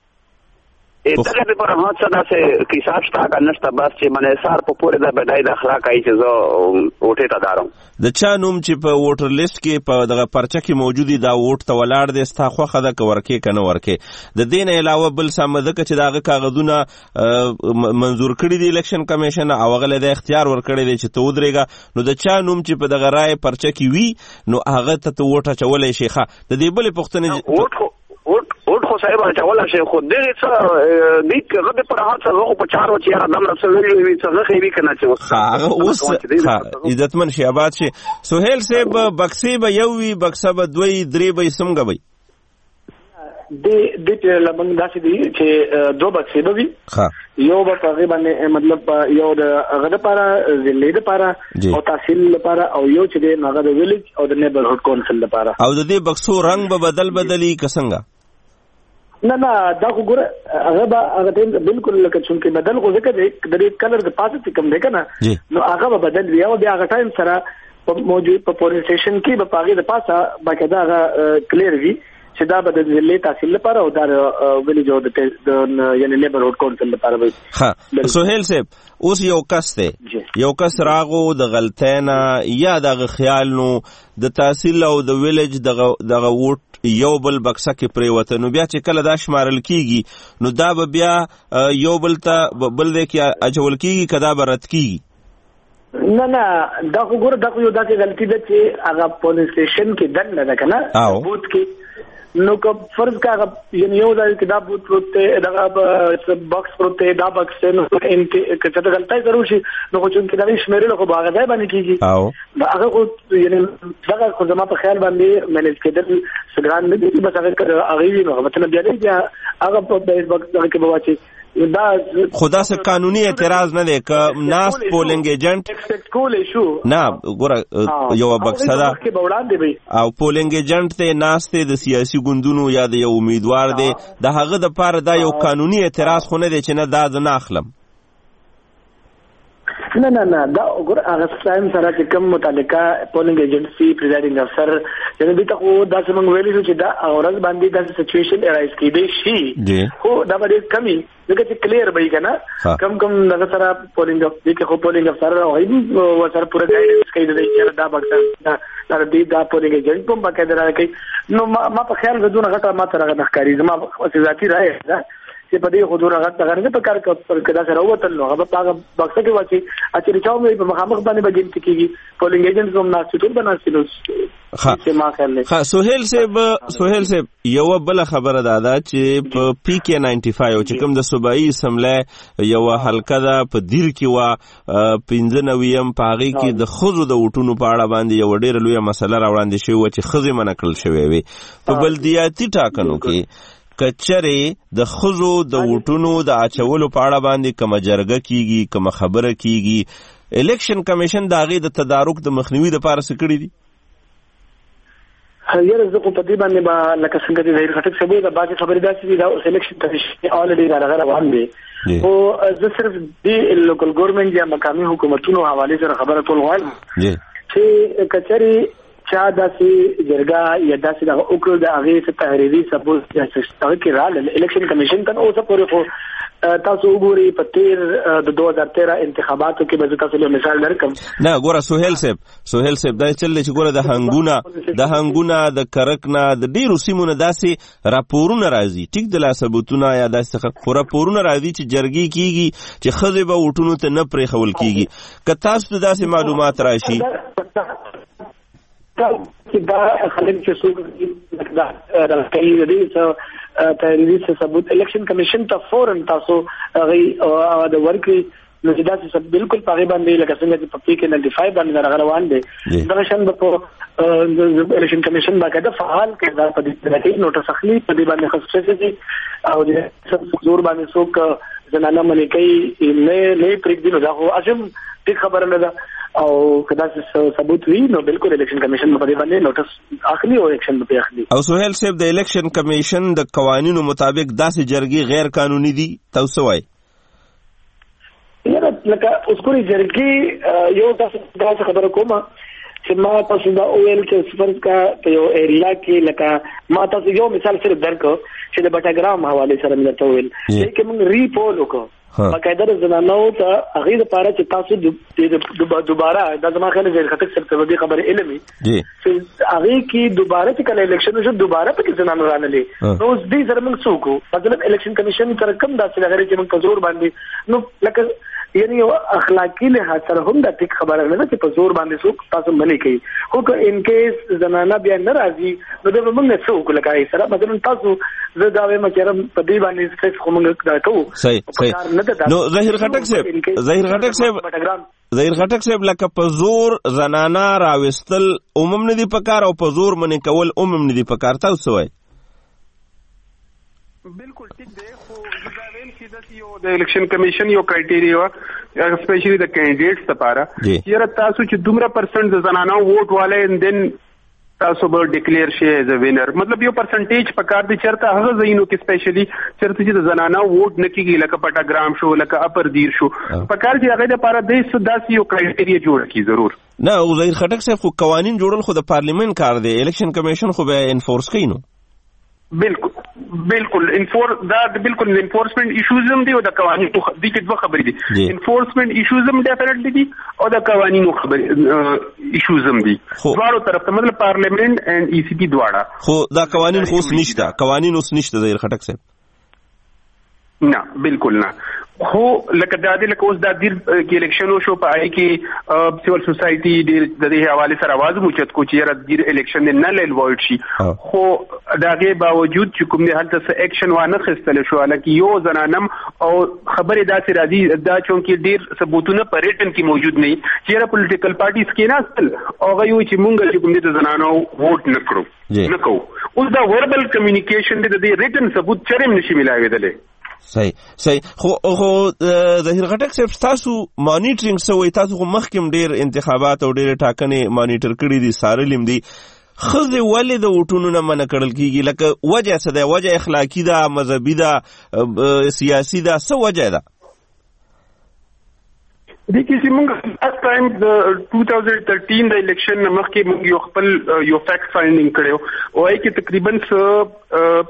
دغه په هغه څه داسې کیساب شته کنهشته بس چې منې سار په پوره د بدای د اخلاق ای چې زه وټه تا دارم د چا نوم چې په ووټر لیست کې په دغه پرچه کې موجودي دا ووټ ته ولاړ دی ستا خوخه ده که ورکې که نه ورکې د دې نه علاوه بل سمه ده چې د هغه کاغذونه منظور کړي دي الیکشن کمیشن او هغه له د اختیار ورکړی دی چې ته ودرېږه نو د چا نوم چې په دغه رای پرچه کې وي نو هغه ته ووټ اچولی شي. ښه د دې بلې پوښتنې وټ خو صاحب اچولی شي خو دغې څه دی هغه د پر هغه څه خو په چارو چې یاره دمره څه ویلي وي څه غښې وي که نه چې اوس عزتمن شي آباد شي. سہیل صاحب بکسې به یو وي بکسه به 2 3 به څنګه وي؟ د لمنګ داسې دي چې 2 بکسې به وي یو به په هغې باندې مطلب یو د هغه دپاره ضلعې دپاره او تحصیل لپاره او یو چې دی هغه د ویلیج او د نیبرهوډ کونسل لپاره. او د دې بکسو رنګ به بدلي که څنګه؟ نه دا خو ګوره هغه به هغه بالکل لکه چونکې بدل خو ځکه دی د دې کلر د پاسه چې کوم دی که نه نو هغه به بدل وي او بیا هغه ټایم سره موجود په پولیس سټیشن کې به په هغې د پاسه باقاعده هغه کلیر وي چې دا به د ضلعې تحصیل لپاره او دا ویلیج او د یعنې نیبرهوډ کونسل لپاره وي. ښه سہیل صاحب اوس یو کس دی یو کس راغو د غلطۍ نه یا دغه خیال نو د تحصیل او د ویلیج دغه ووټ یو بل بکسه کې پریوته نو بیا چې کله دا شمارل کیږي نو دا به بیا یو بل ته بل دی کې اچول کیږي که دا به رد کیږي؟ نه دا خو ګوره دا خو یو داسې غلطي ده چې هغه پولیس سټیشن کې دنده ده که نه بوت کې نو که فرض کا یعنی یو ځای کې دا بوت پروت دی دغه بکس پروت دی دا بکس دی نو که څه غلطۍ ضرور شي نو خو چونکې دغې شمېرلو خو به هغه ځای باندې کېږي هغه خو یعنې دغه خو زما په خیال باندې مینج کېدل څه ګران نه دي بس هغه هغې وي نو هغه مطلب بیا دی بیا هغه په بکس دغه کې به واچي خدا سے قانونی اعتراض نه دی که ناست پولینګ ایجنټ نه ګوره یو بکسه ده او پولینګ ایجنټ ته ناست دی د سیاسي ګوندونو یا د یو امیدوار دی د هغه دپاره دا یو قانوني اعتراض خو نه دی چې نه دا زه نه اخلم. نه دا وګور هغه ټایم سره چې کوم متعلقه پولینګ ایجنسی پریزایډینګ افسر یعنی دې ته خو دا څنګه ویلي چې دا اورز باندې دا سچويشن ارایز کیدی شي خو دا باندې کمی دغه چې کلیر وي کنه کم دغه سره پولینګ دې کې خو پولینګ افسر او سره پوره ګایډنس کوي چې دا بکسر دا پولینګ ایجنټ په باندې راځي نو ما په خیال غوډونه غټه ما تر غنښ کاری زما ذاتی رائے ده چې په دې حضور هغه څنګه په کار کدا سره وته نو هغه په بکسه کې واچي چې رچاو مې په مخامخ باندې بجین کیږي پولینګ ایجنټ کوم ناس ټول بناسلو چې ما خلل سہیل صاحب یو بل خبره ده چې په پی کې 95 چې کوم د صوبایي اسمبلی یو حلقه ده په دیر کې وا 95 پاغي کې د خزو د وټونو په اړه باندې یو ډېر لوی مسله راوړاندې شوی چې خزې منکل شوی وي په بلدیاتي ټاکنو کې کچره د خزو د وټونو د اچولو په اړه باندې کوم جرګه کیږي کوم خبره کیږي الیکشن کمیشن دا غي د تدارک د مخنیوي لپاره څه کړی دي یاره زه په دې باندې با لکه څنګه چې ظاهر خټک سبو د باقي خبرې داسې دي دا سلیکشن کمیشن الریډي روان دي او زه صرف د لوکل ګورنمنت یا مقامي حکومتونو حواله سره خبره کول غواړم چې کچري چا داسې جرګه یا داسې د اوکړو د هغه څخه تحریری سپورټ یا څه کې رال الیکشن کمیشن ته اوسه پورې خو تاسو وګورئ په 2013 انتخاباتو کې به تاسو له مثال درکم نه ګوره سہیل صاحب دا چلې چې ګوره د هنګونه د کرکنا د ډیرو سیمونو داسې راپورونه راځي ټیک د لا ثبوتونه یا داسې راپورونه راځي چې جرګې کیږي چې خزه به وټونو ته نه پرې خول کیږي که تاسو داسې معلومات راشي چې دا خلک چې څوک دا راځي دې څه تحریری ثبوت الیکشن کمیشن ته فورن تاسو هغه د ورکړي نو دا چې بالکل پاغي باندې لکه څنګه چې په پی کې 95 باندې روان دي دا شان په الیکشن کمیشن باندې فعال کړه په دې کې نوټس اخلي په دې باندې خصوصي او د زور باندې څوک زنانه ملکي نه پرېږدي نو دا خو اجم ټیک خبره نه ده او کدا ثبوت وی نو بالکل الیکشن کمیشن په دې باندې نوټس اخلي او اکشن به اخلي او سہیل صاحب د الیکشن کمیشن د قوانینو مطابق داسې جرګې غیر قانوني دي تاسو وایي یاره لکه اوس کومې جرګې یو تاسو خبره کومه چې ما تاسو دا اویل چې فرض کا په یو ایریا کې لکه ما تاسو یو مثال صرف درکو چې د بټاګرام حواله سره ملته ویل چې موږ ریپول وکړو باقاعده د زنانو ته هغه لپاره چې تاسو دوباره د زما خلک ځای خطک سره په دې خبره علمي چې هغه کې دوباره چې کله الیکشن شو دوباره په کې زنانو رانلې نو دې سره موږ څوک مطلب الیکشن کمیشن تر کوم داسې لګري چې موږ په زور باندې نو لکه یعنی اخلاقی لحاظ سره هم دا ټیک خبره نه چې په زور باندې څوک تاسو منې کوي خو که ان کیس زنانه بیا نه راځي نو دا موږ نه څوک لکه سره مثلا تاسو زه دا وایم چې په دې باندې سټریس کوم نه کوو صحیح نو ظاهر خټک صاحب لکه په زور زنانه راوستل عموم نه دی پکار او په زور منې کول عموم نه دی پکار تاسو وایي بالکل ټیک دی خو دا ویل چې د یو د الیکشن کمیشن یو کرایټیریا اسپیشلی د کینډیډیټس لپاره چې تاسو چې دومره پرسنټ د زنانو ووټ والے دین تاسو به ډیکلیئر شي ایز ا وینر مطلب یو پرسنټیج پکار دي چرته هغه زینو کې سپیشلی چرته چې د زنانو ووټ نکېږي لکه پټاګرام شو لکه اپر دیر شو پکار دي هغه لپاره د داسې یو کرایټیریا جوړ کی ضرور نه او ظاهر خټک صاحب خو قوانین جوړل خو د پارلیمنت کار دی الیکشن کمیشن خو به انفورس کوي نو بالکل دا بالکل انفورسمنٹ ایشوز هم دي او د قوانینو د کې دوه خبرې دي انفورسمنٹ ایشوز هم ډیفینټلی دي او د قوانینو خبرې ایشوز هم دي دواړو طرف ته مطلب پارلیمنت اینڈ ای سی پی دواړه خو دا قوانین خو نشته ظاهر خټک صاحب نه بالکل نه خو لکه دا اوس د دیر کې الیکشن شو په آی کې سیول سوسایټي د دې حواله سره आवाज موچت کو چې را دیر الیکشن نه لیل وایډ شي خو داغه باوجود چې کوم نه هلته څه اکشن وانه خستل شو لکه یو زنانم او خبره داسې راځي دا چونکې ډیر ثبوتونه پریټن کې موجود نه چې را پولیټیکل پارټیز کې نه اصل او غيو چې مونږ چې کوم دې زنانو ووټ نکړو اوس دا وربل کمیونیکیشن د ریټن ثبوت چرېم نشي ملاوي صحیح خو ظاهر غټک صاحب تاسو مانیټرینګ سوي تاسو مخکې ډیر انتخابات او ډیر ټاکنې مانیټر کړی دي سارلم دي خزه ولې د وټونو نه منع کړل کیږي لکه وجه څه ده وجه اخلاقی ده مذهبي ده سیاسي ده څه وجه ده دې کې چې موږ last time د 2013 د الیکشن مخکې موږ یو خپل یو فیکټ فایندینګ کړو او هغه کې تقریبا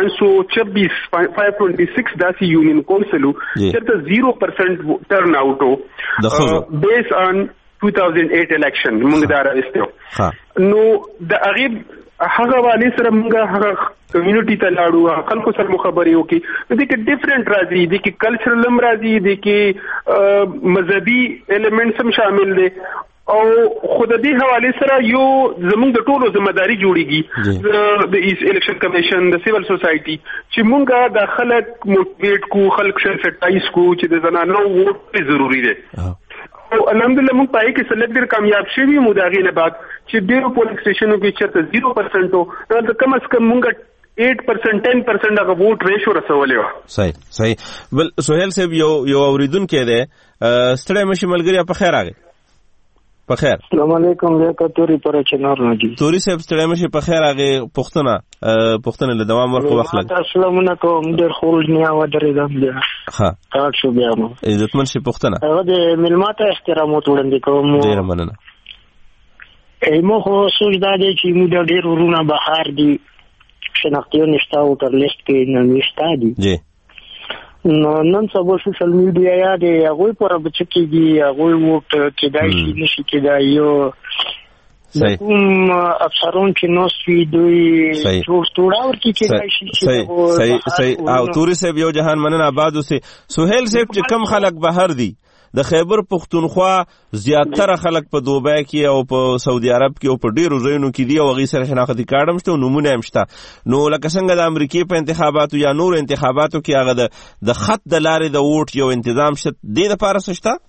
526 داسې یونین کونسلو چېرته 0% ټرن آوټ وو بیس آن 2008 الیکشن موږ دا راوستو نو د هغه والی سره موږ هغه کمیونټي ته لاړو خلکو سره مخابرې وکړي دې کې ډیفرنٹ راځي دې کې کلچرل هم راځي دې کې مذهبي ایلیمنټس هم شامل دي او خود دې حواله سره یو زموږ د ټولو ځمېداري جوړیږي د الیکشن کمیشن د سیول سوسایټي چې موږ د خلک موټیویټ کو خلک سنسټایز کو چې د زنانو ووټ ضروری دی او الحمدلله موږ پای کې سلیکټ کامیاب شوي مو دا غینه بعد چې ډیرو پولینګ سټیشنونو کې چرته 0% او د کم از کم موږ 8% 10% هغه ووټ ریشو رسولې و. صحیح بل سہیل صاحب یو اوریدونکو دی ستړی مشي ملګری په خیر راغی په خیر. السلام علیکم زه توري پر چنار راځي توري صاحب ستړی مشي په خیر راغی پښتنه له دوام ورکو واخلل. السلام علیکم ډېر خول نه و درېدم بیا ها تاسو شو بیا مو عزتمن شي پښتنه هغه د ملماته احترام وړاندې کوم. ډېر مننه. ایمو خو سوچ دا دی چې موږ ډېر ورونه بهر دي شناختیو نشته او تر لیست کې نه نشته دي جی نو نن سبا سوشل میډیا یا دی هغه پر بچکیږي هغه ووټ کېدای شي نشي کېدای یو کوم افسرون چې نو سوي دوی جوړ ورکی کېدای شي صحیح او توري صاحب یو جهان مننه آباد اوسه. سہیل صاحب چې کم خلک بهر دي د خیبر پختونخوا زیاتره خلک په دوبۍ کې او په سعودي عرب کې او په ډیرو ځایونو کې دي او هغې سره شناختي کارت هم شته او نومونه هم شته. نو لکه څنګه د امریکې په انتخاباتو یا نور انتخاباتو کې هغه د خط د لارې د ووټ یو انتظام شته دې دپاره څه شته؟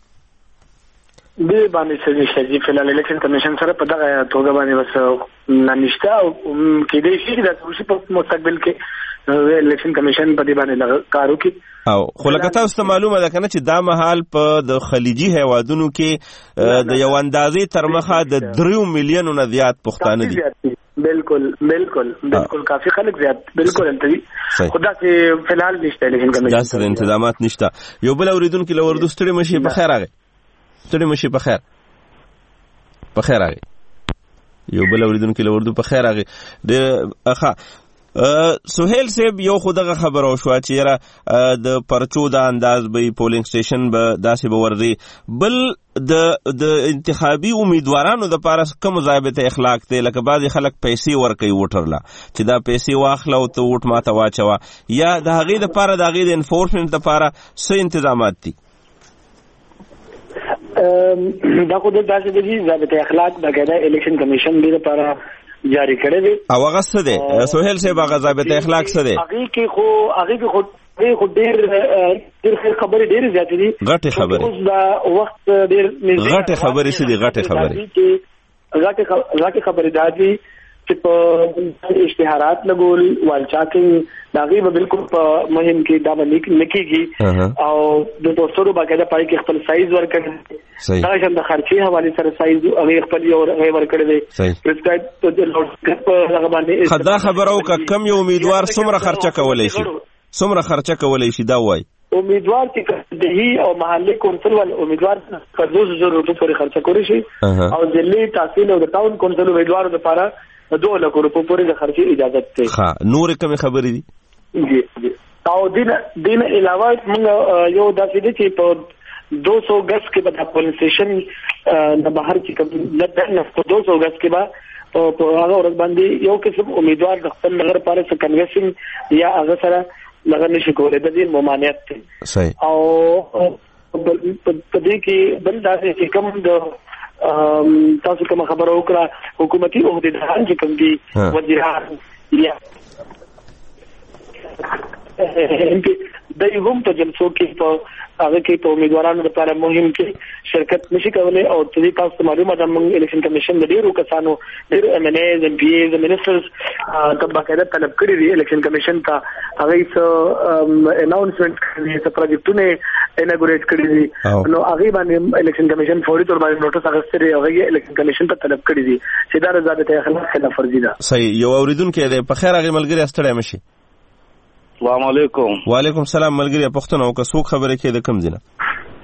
دې باندې څه نشته چې فلحال الیکشن کمیشن سره په دغه توګه باندې بس نه نشته او کېدای شي چې دا وشي په مستقبل کې الیکشن کمیشن په دې باندې کار وکړي. او خو لکه تاسو ته معلومه ده کنه چې دا مهال په د خلیجي هیوادونو کې د یو اندازې تر مخه د 3 میلیونو نه زیات پښتانه دي. بالکل کافی خلک زیات بالکل انتي خدا چې فلحال نشته الیکشن کمیشن دا سره انتظامات نشته. یو بل اوریدونکو له وردو ستړي مشي په خیر راغی ستړي مشي په خیر راغی یو بل اوریدونکو له وردو په خیر راغی د اخا سہیل صاحب یو خدغه خبر او شو چې یاره د پرچو د انداز به پولینګ سټیشن به داسې به ورغي بل د انتخابي امیدوارانو د پاره کوم ضابط اخلاق ته لکه بعضی خلک پیسې ورکوي ووټرلا چې دا پیسې واخلو ته ووټ ماته واچوا یا د هغې د پاره د هغې د انفورسمنت د پاره څه انتظامات دي؟ دا خو د داسې دي ضابط اخلاق بغیر الیکشن کمیشن دې لپاره جاری کړی دی او هغه څه دی سہیل صاحب هغه ضابط اخلاق څه دی؟ هغې کې خو ډېر خبرې ډېرې زیاتې دي غټې خبرې اوس دا وخت ډېر غټې خبرې څه دي غټې خبرې دا دي چې په اشتهارات لګول والچاکینګ دا غي به بالکل په مهم کې دا باندې نکېږي او د پوسټرو باندې پای کې خپل سایز ورکړي دا چې د خرچي حواله سره سایز هغه خپل یو ورکړي دی پرسکرایب ته هغه باندې خدا خبرو کم یو امیدوار څومره خرچه کولای شي دا وای امیدوار چې دهي او محلي کونسل ول امیدوار په 2000 روپیه پورې خرچه کوي شي او ضلعي تحصیل او د ټاون کونسل امیدوارو لپاره 2 لک روپیه پورې د خرچي اجازه ده. ها نور کوم خبرې دي؟ جی او دین علاوه موږ یو داسې دي چې په 200 گز کې به د پولیس سټیشن د بهر چې کوم نه 200 گز کې به په هغه ورځ باندې یو قسم امیدوار د خپل نظر لپاره څه کنوینسینګ یا هغه سره لږ نشي کولای د دې ممانعت دی. صحیح او په دې کې بل داسې چې کوم د تاسو کوم خبره وکړه حکومتي عہدیداران چې کوم دي وزیران یا دای هم په جلسو کې په هغه کې په امیدوارانو لپاره مهم کې شرکت نشي کولای او تاسو معلومه ده موږ الیکشن کمیشن د ډیرو کسانو ډیرو ایم ان ایز ایم پی ایز منسټرز ته باقاعده طلب کړی دی الیکشن کمیشن ته هغه څه اناونسمنت کړی څه پروجیکټونه اناګوریټ کړی دي نو هغه باندې الیکشن کمیشن فوري تور باندې نوټس اخیستل هغه الیکشن کمیشن ته طلب کړی دي چې دا ضابطه اخلاق خلاف ورزي ده. صحیح یو اوریدونکو دی په خیر هغه ملګری استړی مشي. السلام علیکم. وعلیکم السلام ملګری پښتنه او که څوک خبره کې د کم دینه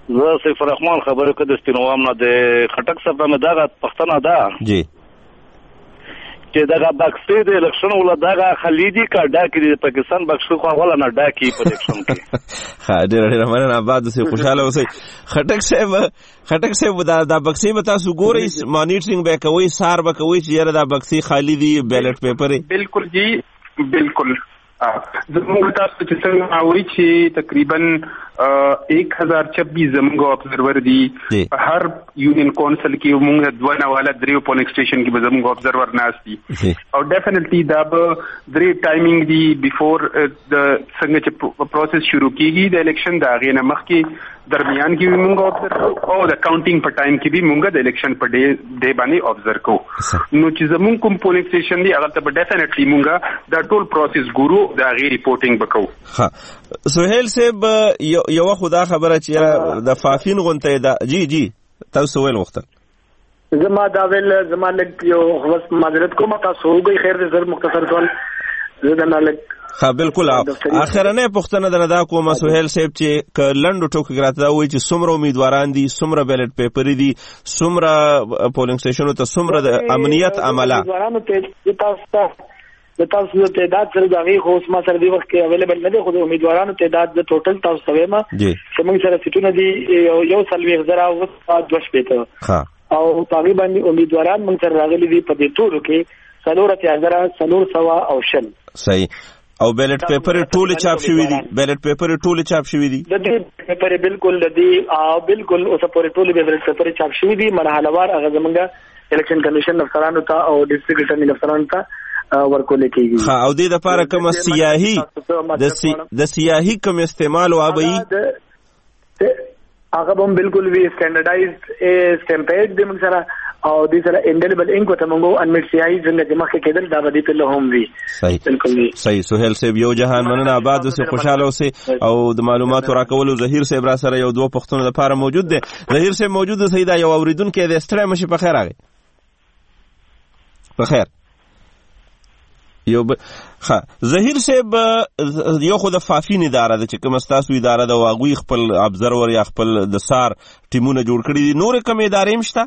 زه سیف الرحمن خبرې کوم د استنوام نه د خټک صاحب نه دغه پښتنه ده جی چې دغه بکسې د الیکشن ولا دغه خلیدي کا ډاکې د پاکستان بکسو خو ولا نه ډاکې په الیکشن کې ها ډېر مننه آباد سي خوشاله اوسئ. خټک صاحب دا بکسې به تاسو ګورئ مانیټرینګ به کوئ سار به کوئ چې یاره دا بکسې خالی دي بیلټ پیپر بالکل جی بالکل زموږ تاسو چې څنګه اوري چې تقریبا 1026 زموږ ابزرور دي په هر یونین کونسل کې موږ 2 والا 3 پولینګ سټیشن کې زموږ ابزرور ناس دي او ډیفینیټلی دا به 3 ټایمینګ دي بیفور د څنګه چې پروسس شروع کیږي د الیکشن دا غینه مخکې درمیان کې موږ ابزرور او د کاونټینګ په ټایم کې به موږ د الیکشن په ډے باندې ابزرور کوو. نو چې زموږ کوم پولینګ سټیشن دي هغه ته ډیفینیټلی موږ دا ټول پروسس ګورو دا غیر ریپورټینګ وکړو. ها سہیل صاحب یو خدا خبره چې د فافین غونته ده جی تاسو ویل وختل زما دا ویل زما لګ یو خلاص معذرت کوم تاسو وګي خیر دې زر مختصر کول زه دا لګ ها بالکل اخرنه پښتنه د ندا کوم سہیل صاحب چې ک لندو ټوک غراته وای چې سمره امیدواران دي سمره بیلټ پیپر دي سمره پولینګ سټیشن ته سمره د امنیت عمله امیدوارانو ته تاسو ته تعداد سره دغه خو اوس ما سره دی وخت کې اویلیبل نه دی خو د امیدوارانو تعداد د ټوټل تاسو سره ما څنګه سره سټونه دي یو سلوي زرا او 2 شپته او تقریبا امیدواران موږ سره راغلي دي په دې ټولو کې سلورته هزار سلور سوا او شل صحیح او بیلټ پیپر ټول چاپ شوی دي بیلټ پیپر ټول چاپ شوی دي د دې پیپر بالکل د دې بالکل اوس پورې ټول بیلټ پیپر چاپ شوی دي مرحله وار هغه زمونږ الیکشن کمیشن افسرانو ته او ډیسټریکټ اټرنی افسرانو ته ورکول کېږي. ها او دې د لپاره کوم سیاهي د سیاهي کوم استعمال او ابي هغه هم بالکل وی سټانډرډایزډ سټمپیډ د موږ سره او دې سره انډیلیبل انک ته موږ انمیټ سیاهي څنګه چې مخکې کېدل دا به دې په لهم وی. صحیح صحیح سہیل صاحب یو جهان مننه آباد اوسه خوشاله اوسه او د معلوماتو راکولو ظهیر صاحب را سره یو 2 پښتون لپاره موجود دي. ظهیر صاحب موجود دی سیدا یو اوریدونکو د استړی مشي په خیر راغی په خیر یو ظهیر صاحب یو خو د فافین اداره ده چې کوم تاسو اداره ده واغوي خپل ابزرور یا خپل د سار ټیمونه جوړ کړی دي نور کوم ادارې مشته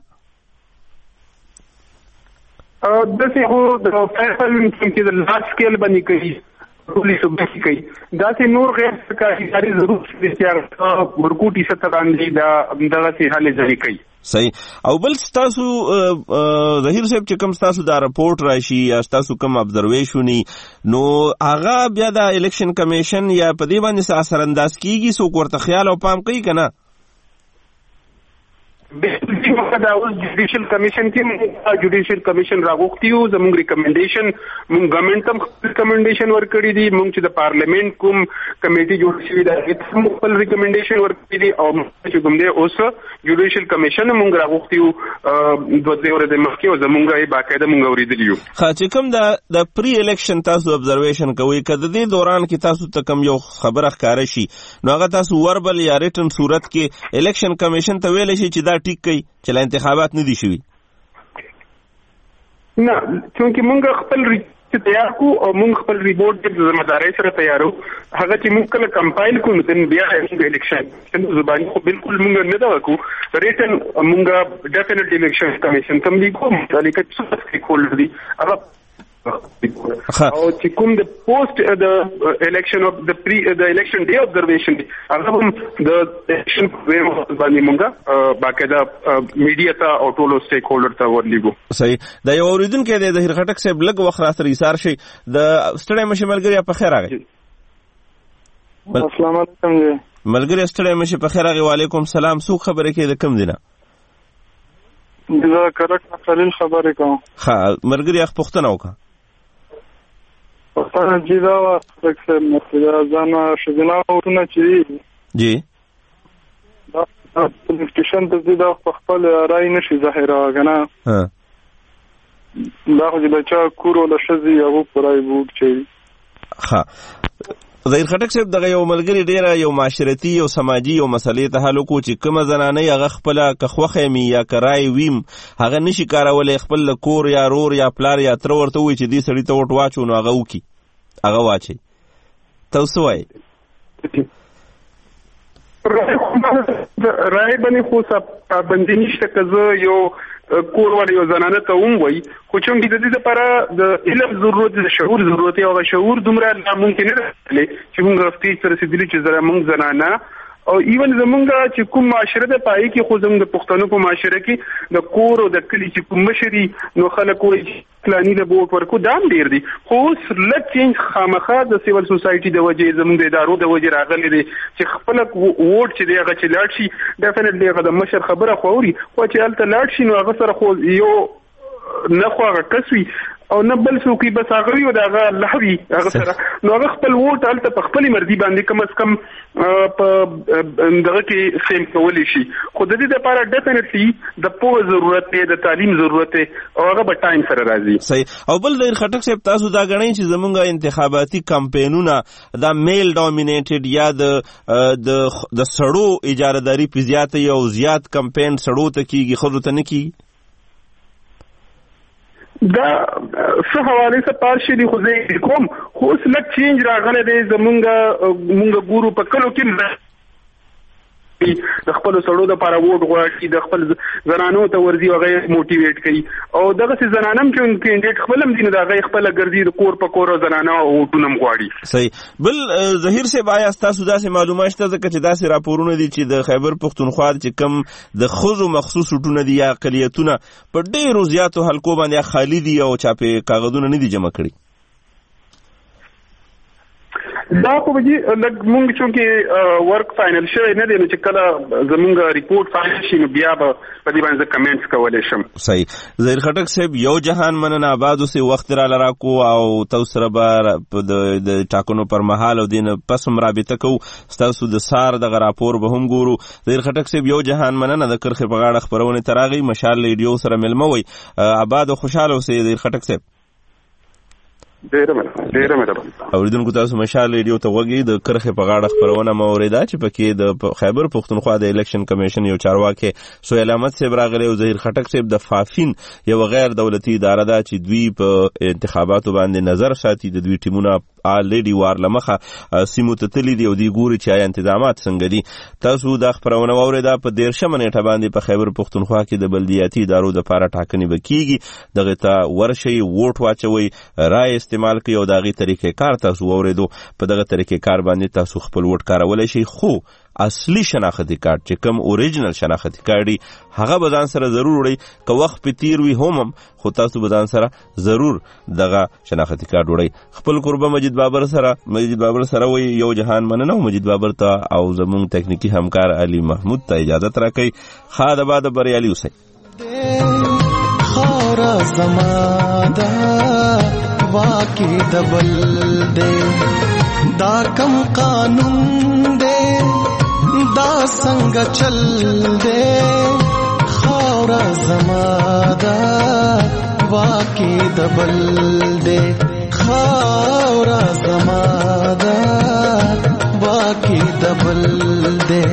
د څه هو د فیصل چې د لاس سکیل باندې کوي پولیسو باندې کوي دا چې نور غیر سرکاري ادارې ضرورت دي چې ورکوټي ستر باندې دا دغه څه حل ځای کوي. صحیح او بل تاسو ظهیر صاحب چې کوم تاسو دا رپورټ راشي یا تاسو کوم ابزرویشنی نو هغه بیا د الیکشن کمیشن یا په دې باندې اثر انداز کیږي سو ورته خیال او پام کوي کنه دا اوس جوډیشل کمیشن کې جوډیشل کمیشن راغوښتیو زموږ ریکمنډیشن موږ ګورنمنت هم ریکمنډیشن ورکړی دي موږ چې د پارلیمنت کوم کمیټي جوړ شوی دا هیڅ خپل ریکمنډیشن ورکړی دي او چې کوم دی اوس جوډیشل کمیشن موږ راغوښتیو د ورځې د مخکې او زموږ یې باقاعده موږ اوریدلیو چې کوم د پری الیکشن تاسو ابزرویشن کوي کله د دوران کې تاسو ته کوم یو خبره ښکار شي نو هغه تاسو وربل یا ریټن صورت کې الیکشن کمیشن ته ویل شي چې دا ټیک کوي چې انتخابات نه دي شوي نه چونکه موږ خپل تیار کو او موږ خپل ریپورت د ذمہ داري سره تیارو هغه چې موږ کله کمپایل کوو نو بیا موږ الیکشن زبانی خو بالکل موږ نه دا وکړو ریټن موږ ډیفینیټلی الیکشن کمیشن تم لیکو مالک څه څه کول دي هغه او چې کوم د پوسټ د الیکشن اف د الیکشن ډے ابزرویشن هغه هم د الیکشن باندې موږ باقاعده میډیا ته او ټولو سټیک هولډر ته ورلیږو. صحیح دا یو اوریدونکو د ظهیر خټک صاحب لږ وخت را سره ایثار شي د ستړی مشي ملګری په خیر راغی. السلام علیکم ملګری ستړی مشي په خیر راغی. وعلیکم السلام څوک خبره کوي د کوم دینه دا کرک خلیل خبره کوم. ها ملګری اخ پښتنه وکړه پښتنه جیدا واکسه مته ځان شګنا ورونه چي جی دا پولیټیشن ته زیاده خپل رائے نشي ظاهره غنا ها دا خو د چا کورو لشزي او پرای وګ چي. ها ظهیر خټک صاحب دغه یو ملګری ډیره یو معاشرتي او سماجی او مسلې ته حل کو چې کوم زنانه هغه خپل کخوخه می یا کرای ویم هغه نشي کارولې خپل کور یا رور یا پلار یا تر ورته وي چې دې سړی ته وټ واچو نو هغه وکي هغه واچي تاسو وای رای باندې خو پابندي نشته که زه یو کور وړ یو زنانه ته ووایي، خو چونکې د دې لپاره د علم ضرورت، د شعور ضرورت دی، او هغه شعور دومره ناممکن نه دی چې موږ هفتې ته رسېدلي چې موږ زنانه او ایون زمونږ چې کوم معاشره ده پای کې خو زموږ د پښتنو په معاشره کې د کور او د کلي چې کوم مشري نو خلک وایي فلاني له ووټ ورکو دا هم ډېر دي، خو اوس لږ چینج خامخا د سیول سوسایټي د وجې زموږ د ادارو د وجې راغلی دی چې خپله ووټ چې دی هغه چې لاړ شي ډیفینټلی هغه د مشر خبره خو اوري، خو چې هلته لاړ شي نو هغه سره خو یو نه خو هغه کس وي او نه بل څوک بس هغه وي او د هغه الله وي هغه سره، نو هغه خپل ووټ هلته په خپلې مرضي باندې کم از کم په دغه کې سیم کولی شي، خو د دې لپاره ډیفینټلی د پوهه ضرورت دی، د تعلیم ضرورت دی او هغه به ټایم سره راځي. صحیح. او بل ظهیر خټک صاحب تاسو دا غنئ چې زمونږ انتخاباتي کمپینونه دا میل ډومینیټډ یا د سړو اجارهداري په زیاته او زیات کمپین سړو ته کیږي خو ته نه کیږي؟ دا څه حواله څه پارشلي خو زه کوم، خو اوس لږ چینج راغلی دی مونږ ګورو په کلو کې د خپل سړو د لپاره ووټ غواړي، د خپل زنانو ته ورځي هغه موټیویټ کوي او دغسې زنانه هم چې کینډیډ خپل هم دي نو د هغه خپله ګرځي د کور په کور زنانه ووټونه هم غواړي. صحیح. بل ظهیر صاحب آیا ستاسو داسې معلومات شته ځکه چې داسې راپورونه دي چې د خیبر پښتونخوا چې کم د ښځو مخصوص وټونه دي یا اقلیتونه په ډېرو زیاتو حلقو باندې خالي دي او چاپې کاغذونه نه دي جمع کړي؟ دا خو به لږ مونږ چونکې ورک فاینل شوی نه دی نو چې کله زمونږ ریپورټ فاینل شي نو بیا به په دې باندې کمنټس کولی شم. صحیح. ظهیر خټک صاحب یو جهان مننه آباد اوسئ، وخت راله راکو او تاسو سره به د ټاکنو پر مهال او دین پس هم رابطه کوو، ستاسو د سار دغه راپور به هم ګورو. ظهیر خټک صاحب یو جهان مننه د کرښې په غاړه خپرونې ته راغی، مشال ریډیو سره مېلمه وئ، آباد او خوشحاله اوسئ ظهیر خټک صاحب. ډیره مننه. اوریدونکو تاسو مشال ریډیو ته وګورئ، د کرښې په غاړه خبرونه مو اوریده چې پکې د خیبر پښتونخوا د الیکشن کمیشن یو چارواکي سهیل احمد صاحب راغلی او ظهیر خټک صاحب د فافین یو غیر دولتي اداره ده چې دوی په انتخاباتو باندې نظر ساتي، د دوی ټیمونه آلریډي وار لمخه سیمو ته تللي دي او دوی ګوري چې آیا انتظامات څنګه دي. تاسو دا خبرونه واورېده په 13 نیټه باندې په خیبر پښتونخوا کې د بلدیاتي ادارو دپاره ټاکنې به کیږي، دغې ته ورشئ، ووټ واچوئ، رای استعمال کوي او د هغې طریقې کار تاسو واورېدو. په دغه طریقې کار باندې تاسو خپل ووټ کارولی شئ، خو اصلي شناختی کارت چې کوم اوریجنل شناختی کارت دی هغه به ځان سره ضرور وړئ، که وخت په تیر وي هم خو تاسو به ځان سره ضرور دغه شناختی کارت وړئ. خپل کوربه مجید بابر سره وایي یو جهان مننه او مجید بابر ته او زموږ تکنیکي همکار علي محمود ته اجازت راکوئ. ښه د بعد بریالي اوسئ. خاورا زماده واقع دبل دے دا کم قانون دے دا سنگ چل دے خاورا زماده واقع دبل دے خاورا زماده واقع دبل دے.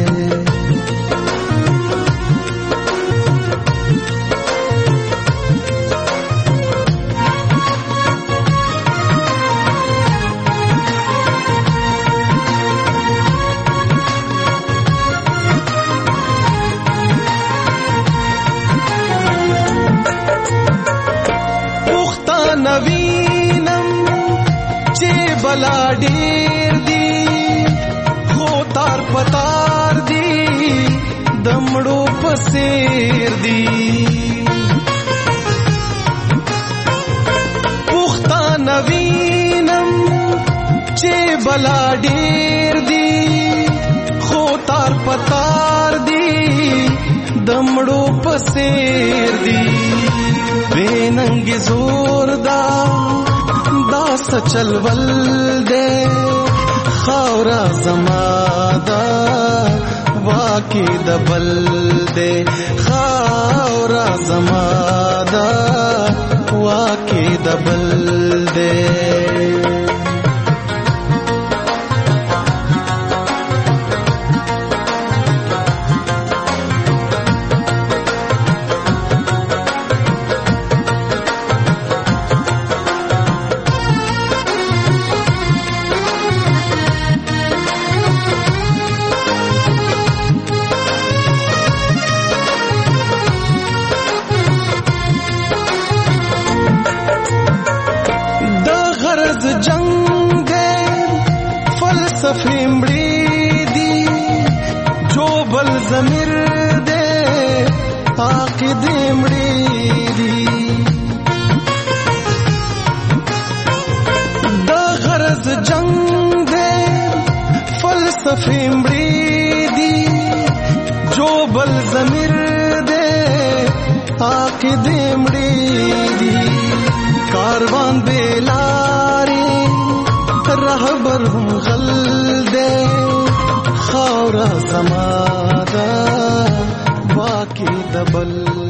بلا ډیر دی خو تار پتار دی دمړو پسیر دی پوختا نوینم چې بلا ډیر دی خو تار پتار دی دمړو پسیر دی بیننګ زور دا سچل ول دے خاورا زماده واقع دبل دے خاورا زماده واقع دبل دے. فلسفه مړې دي جو بل ضمیر دې عقیدې مړې دي د غرض جنگ دې فلسفه مړې دي جو بل ضمیر دې عقیدې مړې دي کاروان بیلاری رهبر هم غل دے خاورا سمادا واقعی دبل